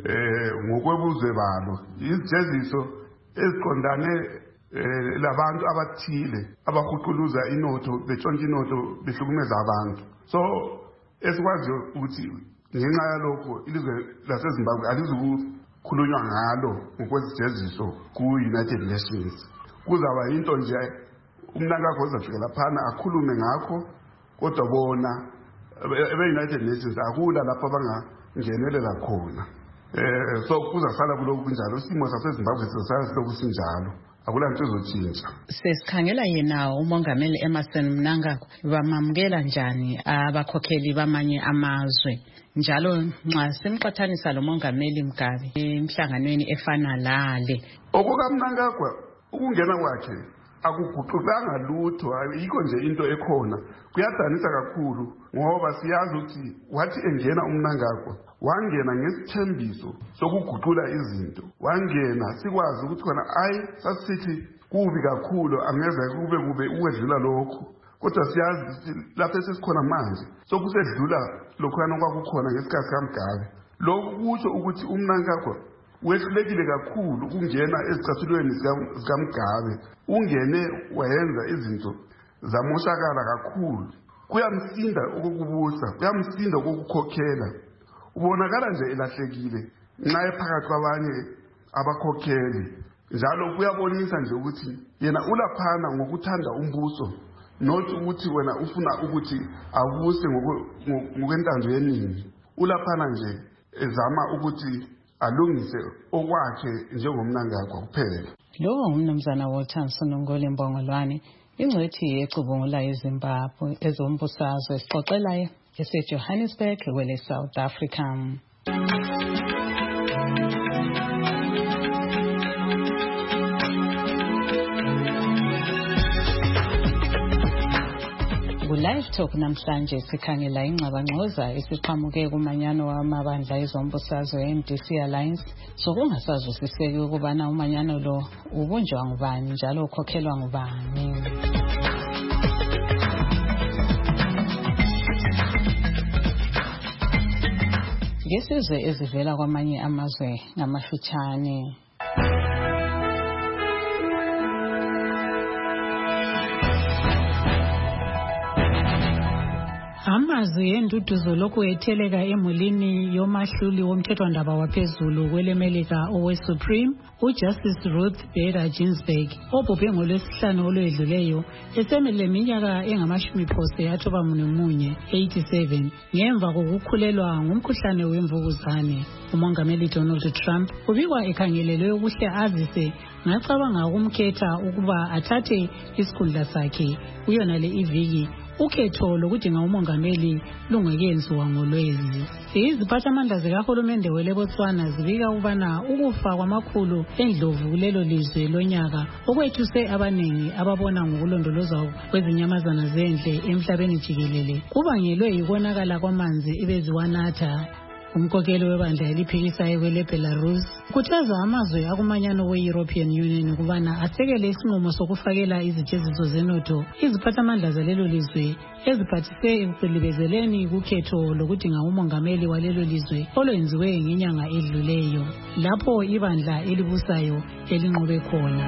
Speaker 8: ngokwebuzwe balo izijeziso eziqondane labantu abathile abahuquluza inotho, betshontsha inotho, behlukumeza abantu. So esikwazi ukuthi ngenxa yalokho ilizwe laseZimbabwe alizukukhulunywa ngalo ngokwezijeziso ku-United Nations. Kuzaba yinto nje umnangagwa uzafika laphana akhulume ngakho, kodwa bona ebe-United Nations akula lapho abangangenelela khona. Eh so kuzasala kuloko kunjalo, isimo saseZimbabwe sizasala silokhu sinjalo, akula nto ezotshintsha.
Speaker 20: Sesikhangela yena umongameli Emmerson Mnangagwa bamamukela njani abakhokheli bamanye amazwe, njalo nxa simqathanisa lo mongameli Mugabe emhlanganweni efana lale?
Speaker 8: Okukamnangagwa ukungena kwakhe akuguqulanga lutho, ayikho nje into ekhona. Kuyadanisa kakhulu ngoba siyazi ukuthi wathi engena uMnangagwa wangena ngesithembiso sokuguqula izinto, wangena sikwazi ukuthi khona ayi sasithi kubi kakhulu angeze kube kube ukwedlula lokho, kodwa siyazi lapho sesikhona manje sokusedlula lokhana kwakukhona ngesikhathi kaMgabe. Lokhu kusho ukuthi uMnangagwa wehlulekile kakhulu ukungena ezicathulweni zikaMgabe, ungene wayenza izinto zamoshakala kakhulu. Kuyamsinda ukukubusa, kuyamsinda ukukhokhela, ubonakala nje elahlekile nxa ephakathi kwabanye abakhokheli. Njalo kuyabonisa nje ukuthi yena ulaphana ngokuthanda umbuso, not ukuthi wena ufuna ukuthi abuse ngokwentando yeningi. Ulaphana nje ezama ukuthi alungise okwakhe njengomnangagwa kuphela.
Speaker 20: Lo umnumzana Walter Nsonongoli Mbongolwane, ingcwethi ecubungula iZimbabwe ezombusazwe, sixoxela eseJohannesburg kwele South Africa. Live Talk namhlanje sikhangela ingxabangxoza esiqhamuke kumanyano wamabandla ezombusazwe M D C Alliance sokungasazwisiseki ukubana umanyano lo ubunjwa ngubani njalo ukhokhelwa ngubani. ngesizwe ezivela kwamanye amazwe ngamafitshane.
Speaker 9: Amazwi enduduzo lokhu etheleka emulini yomahluli womthethwandaba waphezulu kwelemelika owe-Supreme uJustice Ruth Bader Ginsburg obhubhe ngolwesihlanu olwedluleyo eseneminyaka engamashumi phose athoba munye eighty-seven ngemva kokukhulelwa ngumkhuhlane wemvukuzane. Umongameli Donald Trump ubikwa ekhangelelwe ukuhle azise ngacabanga ukumkhetha ukuba athathe isikhundla sakhe kuyonale iviki ukhetho lokudinga umongameli lungekenziwa ngolwezi. Iziphathamandla zikahulumende weLebotswana zibika ukubana ukufa kwamakhulu endlovu kulelo lizwe lonyaka okwethuse abaningi ababona ngokulondolozwa kwezinyamazana zendle emhlabeni jikelele kubangelwe yikonakala kwamanzi ebeziwanatha. Umkokeli webandla eliphikisayo kwele Belarus ukhuthaza amazwe akumanyano we-European Union ukubana asekele isinqumo sokufakela izijeziso zenotho iziphathamandla zalelo lizwe eziphathise ekulibezeleni kukhetho lokudinga umongameli walelo lizwe olwenziwe ngenyanga edluleyo lapho ibandla elibusayo elinqobe khona.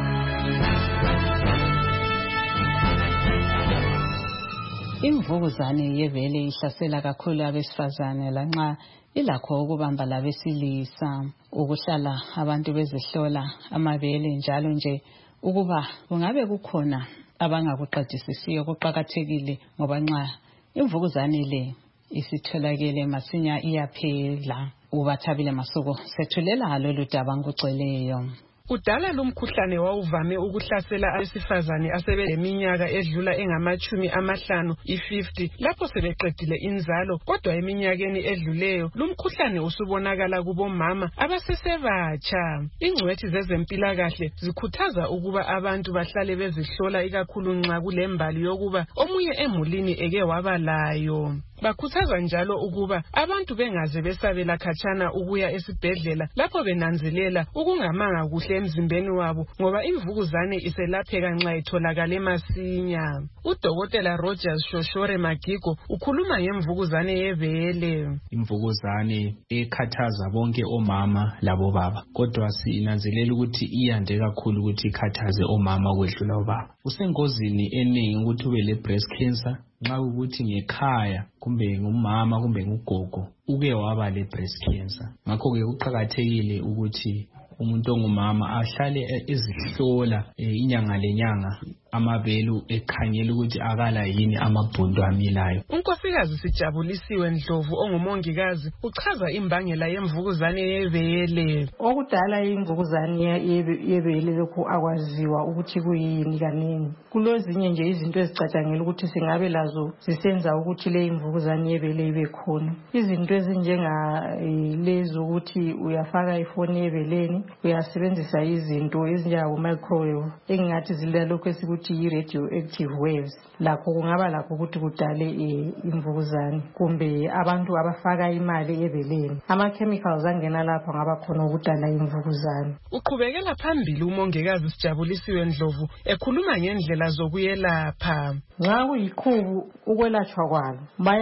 Speaker 20: Imvukuzane yebele ihlasela kakhulu abesifazane lanxa ilakho ukubamba labesilisa. Ukuhlala abantu bezihlola amabele njalo nje ukuba kungabe kukhona abangakuqedisisiyo kuqhakathekile ngoba nxa imvukuzane le isitholakele masinya iyaphela. Ubathabile Masuku sethulela lolu daba ngiceleyo.
Speaker 10: Udala lumkhuhlane wawuvame ukuhlasela abesifazane asebeleminyaka edlula engamachumi amahlanu i-fifty lapho sebeqedile inzalo, kodwa eminyakeni edluleyo lumkhuhlane usubonakala kubomama abasesebatsha. Ingcwethi zezempilakahle zikhuthaza ukuba abantu bahlale bezihlola ikakhulu nxa kulembali yokuba omunye emulini eke wabalayo. Bakhuthaza njalo ukuba abantu bengaze besabela khatshana ukuya esibhedlela lapho benanzelela ukungamanga kuhle emzimbeni wabo ngoba imvukuzane iselapheka nxa itholakale masinya. Udokotela Rogers Shoshore Magigo ukhuluma ngemvukuzane yebele.
Speaker 11: Imvukuzane ekhathaza bonke omama labo baba, kodwa sinanzelela ukuthi iyande kakhulu ukuthi ikhathaze omama ukwedlula obaba. Usengozini eningi ukuthi ube le breast cancer nxa ukuthi ngekhaya kumbe ngumama kumbe ngugogo uke waba le breast cancer. Ngakho ke kuqhakathekile ukuthi umuntu ongumama ahlale ezihlola inyanga lenyanga amabelu ekhangela ukuthi akala yini amabhundu amilayo.
Speaker 10: Unkosikazi Sijabulisiwe Ndlovu ongumongikazi uchaza imbangela yemvukuzane yebele.
Speaker 12: Okudala imvukuzane yebele lokhu akwaziwa ukuthi kuyini kaningi. Kulozinye nje izinto ezicatshangela ukuthi singabe lazo zisenza ukuthi le imvukuzane yebele ibe khona. Izinto ezinjenga lezo ukuthi uyafaka ifoni yebeleni, uyasebenzisa izinto ezinjengabo microwave engathi zilalokho esikuthi i-radioactive waves, lakho kungaba lakho ukuthi kudale imvukuzane. Kumbe abantu abafaka imali ebeleni, ama-chemicals angena lapho ngaba khona ukudala imvukuzane.
Speaker 10: Uqhubekela phambili umongikazi Sijabulisiwe Ndlovu ekhuluma ngendlela zokuyelapha.
Speaker 12: Nxa kuyiqhubu ukwelatshwa kwalo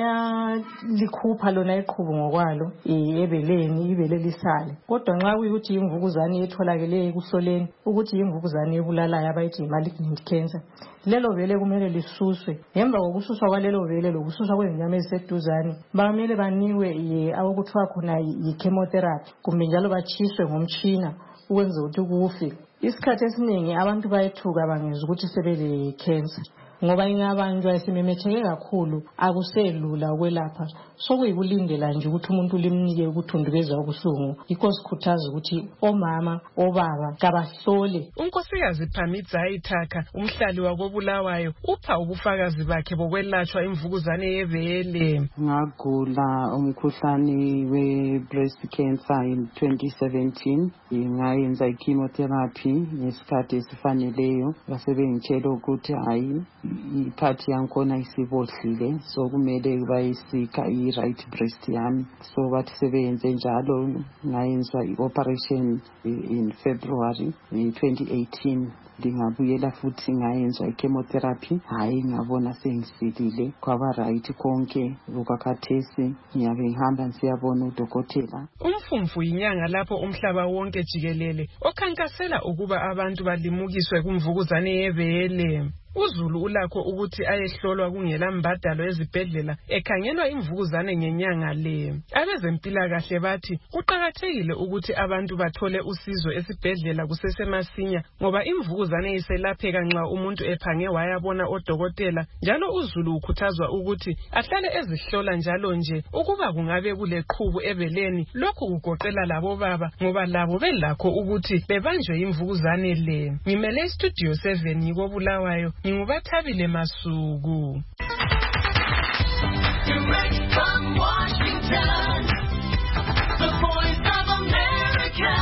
Speaker 12: bayalikhupha lona iqhubu ngokwalo ebeleni ibele lisale, kodwa nxa kuyikuthi imvukuzane etholakeleyo ekuhloleni ukuthi imvukuzane ebulalayo abayithi malignant cancer, lelo vele kumele lisuswe. Ngemva kokususwa kwalelo vele lokususwa kwezinyama eziseduzane bamele banikwe awokuthiwa khona yi-chemotherapy kumbe njalo batshiswe ngomtshina ukwenza ukuthi kufe. Isikhathi esiningi abantu bayethuka bangeza ukuthi sebele cancer ngoba ingabanjwa isimemetheke kakhulu akuselula ukwelapha, sokuyikulindela nje ukuthi umuntu limnike ukuthundubeza ubuhlungu. Yikho sikhuthaza ukuthi omama obaba kabahlole.
Speaker 10: Unkosikazi Phamitsa Ithaka umhlali wakobulawayo upha ubufakazi bakhe bokwelatshwa imvukuzane yebele.
Speaker 13: Ngagula umkhuhlane we-breast cancer in twenty seventeen. Ngayenza i-chemotherapy ngesikhathi esifaneleyo. Basebengitshela ukuthi hayi iphathi yankhona isibohlile, so kumele bayisika i-right breast yami. So bathi sebeyenze njalo, ngayenza i-operation in February twenty eighteen. Ndingabuyela futhi ngayenza i-chemotherapy. Hayi ngabona sengisilile kwaba right konke lokakhathesi, ngiyabe ngihamba siyabona udokotela.
Speaker 10: Umfumfu inyanga lapho umhlaba wonke jikelele okhankasela ukuba abantu balimukiswe kumvukuzane yebele. UZulu ulakho ukuthi ayehlolwa kungela mbadalo ezibhedlela ekhangelwa imvukuzane ngenyanga le. Abezempilakahle bathi kuqakathekile ukuthi abantu bathole usizo esibhedlela kusesemasinya ngoba imvukuzane iselapheka nxa umuntu ephange wayabona odokotela. Njalo uZulu ukhuthazwa ukuthi ahlale ezihlola njalo nje ukuba kungabe kuleqhubu ebeleni. Lokhu kugoqela labo baba ngoba labo belakho ukuthi bebanjwe imvukuzane le. Ngimele Studio seven ngikobulawayo. Ngingubathabile Masuku.
Speaker 1: Direct from Washington, the voice of America,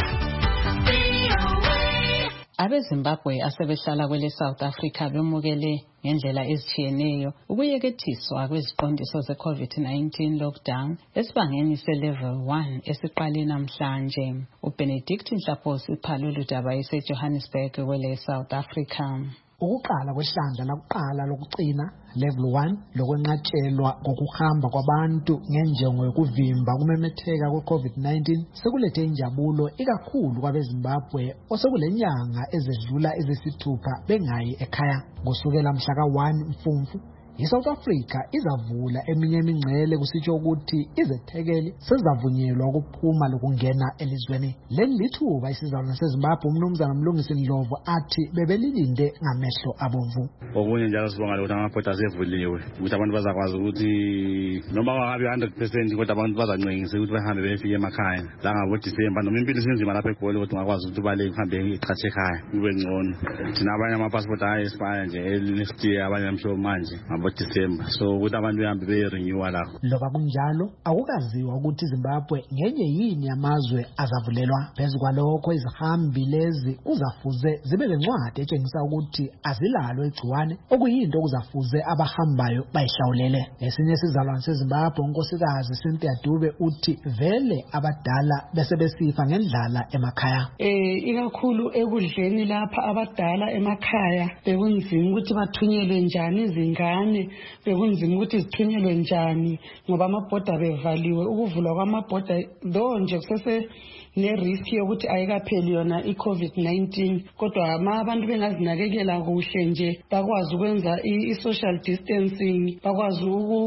Speaker 1: V O A.
Speaker 20: Abezimbabwe asebehlala kwele South Africa bemukele ngendlela ezitshiyeneyo ukuyekethiswa kweziqondiso ze-COVID nineteen lockdown esibangeni se-level one esiqale namhlanje. UBenedict Nhlaphosi Phalulu Daba eseJohannesburg kwele South Africa.
Speaker 14: Ukuqala kwehlandla lakuqala lokugcina level one lokwenqatshelwa kokuhamba kwabantu ngenjongo yokuvimba kumemetheka kwe-COVID nineteen sekulethe injabulo ikakhulu kwabeZimbabwe osekulenyanga ezedlula ezesithupha bengayi ekhaya. Kusukela mhla ka one Mfumfu iSouth Africa izavula eminye imingcele kusitsho ukuthi izethekeli sezavunyelwa ukuphuma lokungena elizweni. Leli lithuba isizalwane seZimbabwe umnumzana Mlungisi Ndlovu athi bebelilinde ngamehlo abomvu.
Speaker 15: Okunye njalo sibonga ukuthi amaport asevuliwe ukuthi abantu bazakwazi ukuthi noma bangabe one hundred percent kodwa abantu bazancengiswa ukuthi bahambe befike emakhaya la ngabo December noma impilo isinzima lapha eGoli ukuthi ungakwazi ukuthi ubale uhambe iqhatshe ekhaya kube ngcono. Thina abanye amapassport ayespire nje next year abanye amhlobo manje December, so ukuthi abantu behambe be-renewa lakho.
Speaker 14: Loba kunjalo akukaziwa ukuthi iZimbabwe ngenye yini yamazwe azavulelwa. Phezu kwalokho izihambi lezi kuzafuze zibe lencwadi etshengisa ukuthi azilalo igciwane okuyinto okuzafuze abahambayo bayihlawulele. Esinye isizalwane seZimbabwe unkosikazi Cynthia Dube uthi vele abadala bese besifa ngendlala emakhaya.
Speaker 16: Eh ikakhulu ekudleni lapha abadala emakhaya bekunzima ukuthi bathunyelwe njani izingane, bekunzima ukuthi zithunyelwe njani ngoba amabhoda bevaliwe. Ukuvulwa kwamabhoda do nje kusese nerisk yokuthi ayikapheli yona i-COVID nineteen kodwa ama abantu bengazinakekela kuhle nje bakwazi ukwenza i-social distancing, bakwazi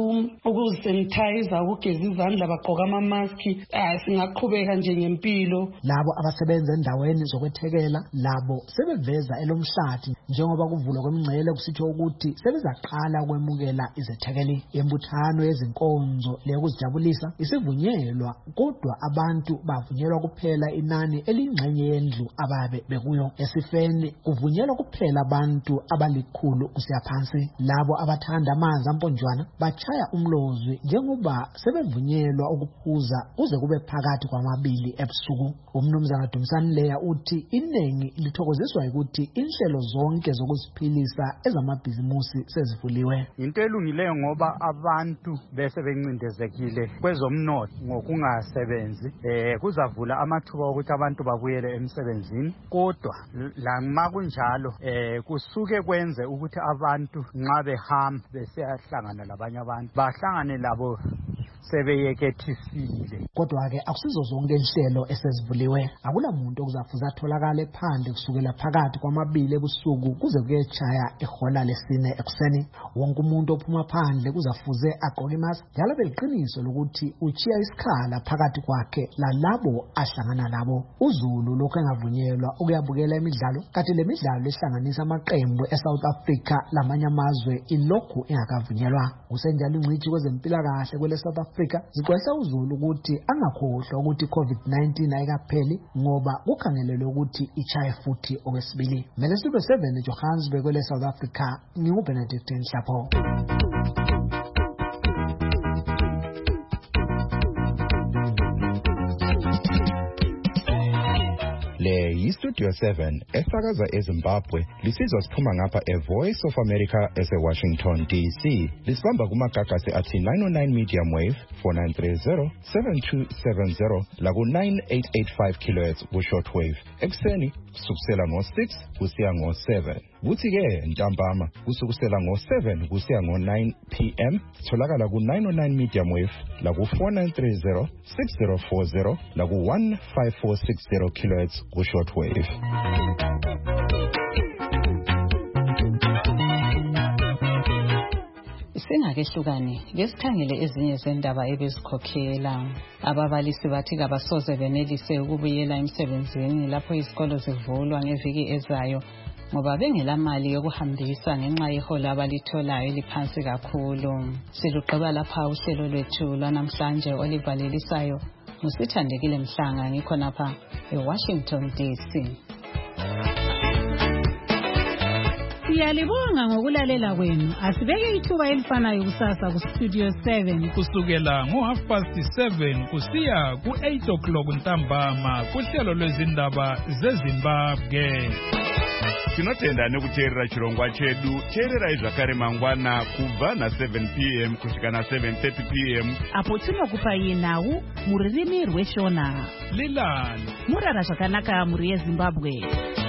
Speaker 16: ukusanitize, ukugeza izandla, bagqoka ama-maski, singaqhubeka nje ngempilo.
Speaker 14: Labo abasebenza endaweni zokwethekela labo sebeveza elomhlathi njengoba kuvulwa kwemingcele kusitsho ukuthi sebezaqala ukwemukela izethekeli. Imbuthano yezinkonzo leyokuzijabulisa isivunyelwa kodwa abantu bavunyelwa kuphela inani elingxenye yendlu ababe bekuyo. Esifeni kuvunyelwa kuphela abantu abalikhulu kusiya phansi. Labo abathanda amanzi amponjwana bachaya umlozwi njengoba sebevunyelwa ukuphuza kuze kube phakathi kwamabili ebusuku. Umnumzana Dumisani Leya uthi inengi lithokoziswa ukuthi inhlelo zonke zokuziphilisa ezamabhizimusi sezivuliwe.
Speaker 17: Into elungileyo ngoba abantu bese bencindezekile kwezomnotho ngokungasebenzi eh kuzavula amathuba ukuthi abantu babuyele emsebenzini, kodwa la kunjalo eh kusuke kwenze ukuthi abantu nxa behamba besiyahlangana labanye abantu bahlangane labo sebeyekethisile.
Speaker 14: Kodwa ke akusizo zonke inhlelo esezivuliwe. Akula muntu okuzafuza atholakala ephandle kusukela phakathi kwamabili ebusuku kuze kuyechaya ehola lesine ekuseni. Wonke umuntu ophuma phandle kuzafuze agqoke imask njalo beliqiniso lokuthi uchiya isikhala phakathi kwakhe lalabo ahlangana labo. UZulu lokho engavunyelwa ukuyabukela imidlalo kanti le midlalo ehlanganisa amaqembu eSouth Africa lamanye amazwe ilokhu engakavunyelwa. Usenjalo ingcitshi kwezempilakahle kwele South Africa zixwayisa uZulu ukuthi angakhohlwa ukuthi COVID nineteen ayikapheli ngoba kukhangelelwe ukuthi ichaye futhi okwesibili. Mele Studio seven eJohannesburg kwele South Africa, nginguBenedict Nhlapho.
Speaker 4: Le iStudio seven esakaza eZimbabwe lisizwa siphuma ngapha eVoice of America eseWashington D C. Lisibamba kumagagasi athi nine oh nine medium wave four nine three zero seven two seven zero laku nine eight eight five kilohertz ku shortwave. Ekseni kusukusela ngo six kusiya ngo seven. Kuthi ke ntambama kusukusela ngo seven kusiya ngo nine p m tholakala ku nine oh nine medium wave laku four nine three zero six zero four zero laku one five four six zero kilohertz ku shortwave.
Speaker 20: Singakehlukani ngesikhangele ezinye zendaba ebezikhokhela. Ababalisi bathi kabasoze benelise ukubuyela emsebenzini lapho izikolo zivulwa ngeviki ezayo ngoba bengela mali yokuhambisa ngenxa yeholo abalitholayo eliphansi kakhulu. Siluqeba lapha uhlelo lwethu lwanamhlanje olivalelisayo. Musithandekile Mhlanga ngikho napha eWashington D C.
Speaker 9: Siyalibonga ngokulalela kwenu. Asibeke ithuba elifanayo kusasa ku Studio seven
Speaker 2: kusukela ngo half past seven kusiya ku eight o'clock ntambama kuhlelo lwezindaba zeZimbabwe.
Speaker 18: Tinotenda nekuteerera chirongwa chedu. Teererai zvakare mangwana kubva na seven p m kusvika na seven thirty p m
Speaker 19: apo tinokupai nhau mururimi rweshona.
Speaker 2: Lilani
Speaker 19: murara zvakanaka muri yeZimbabwe.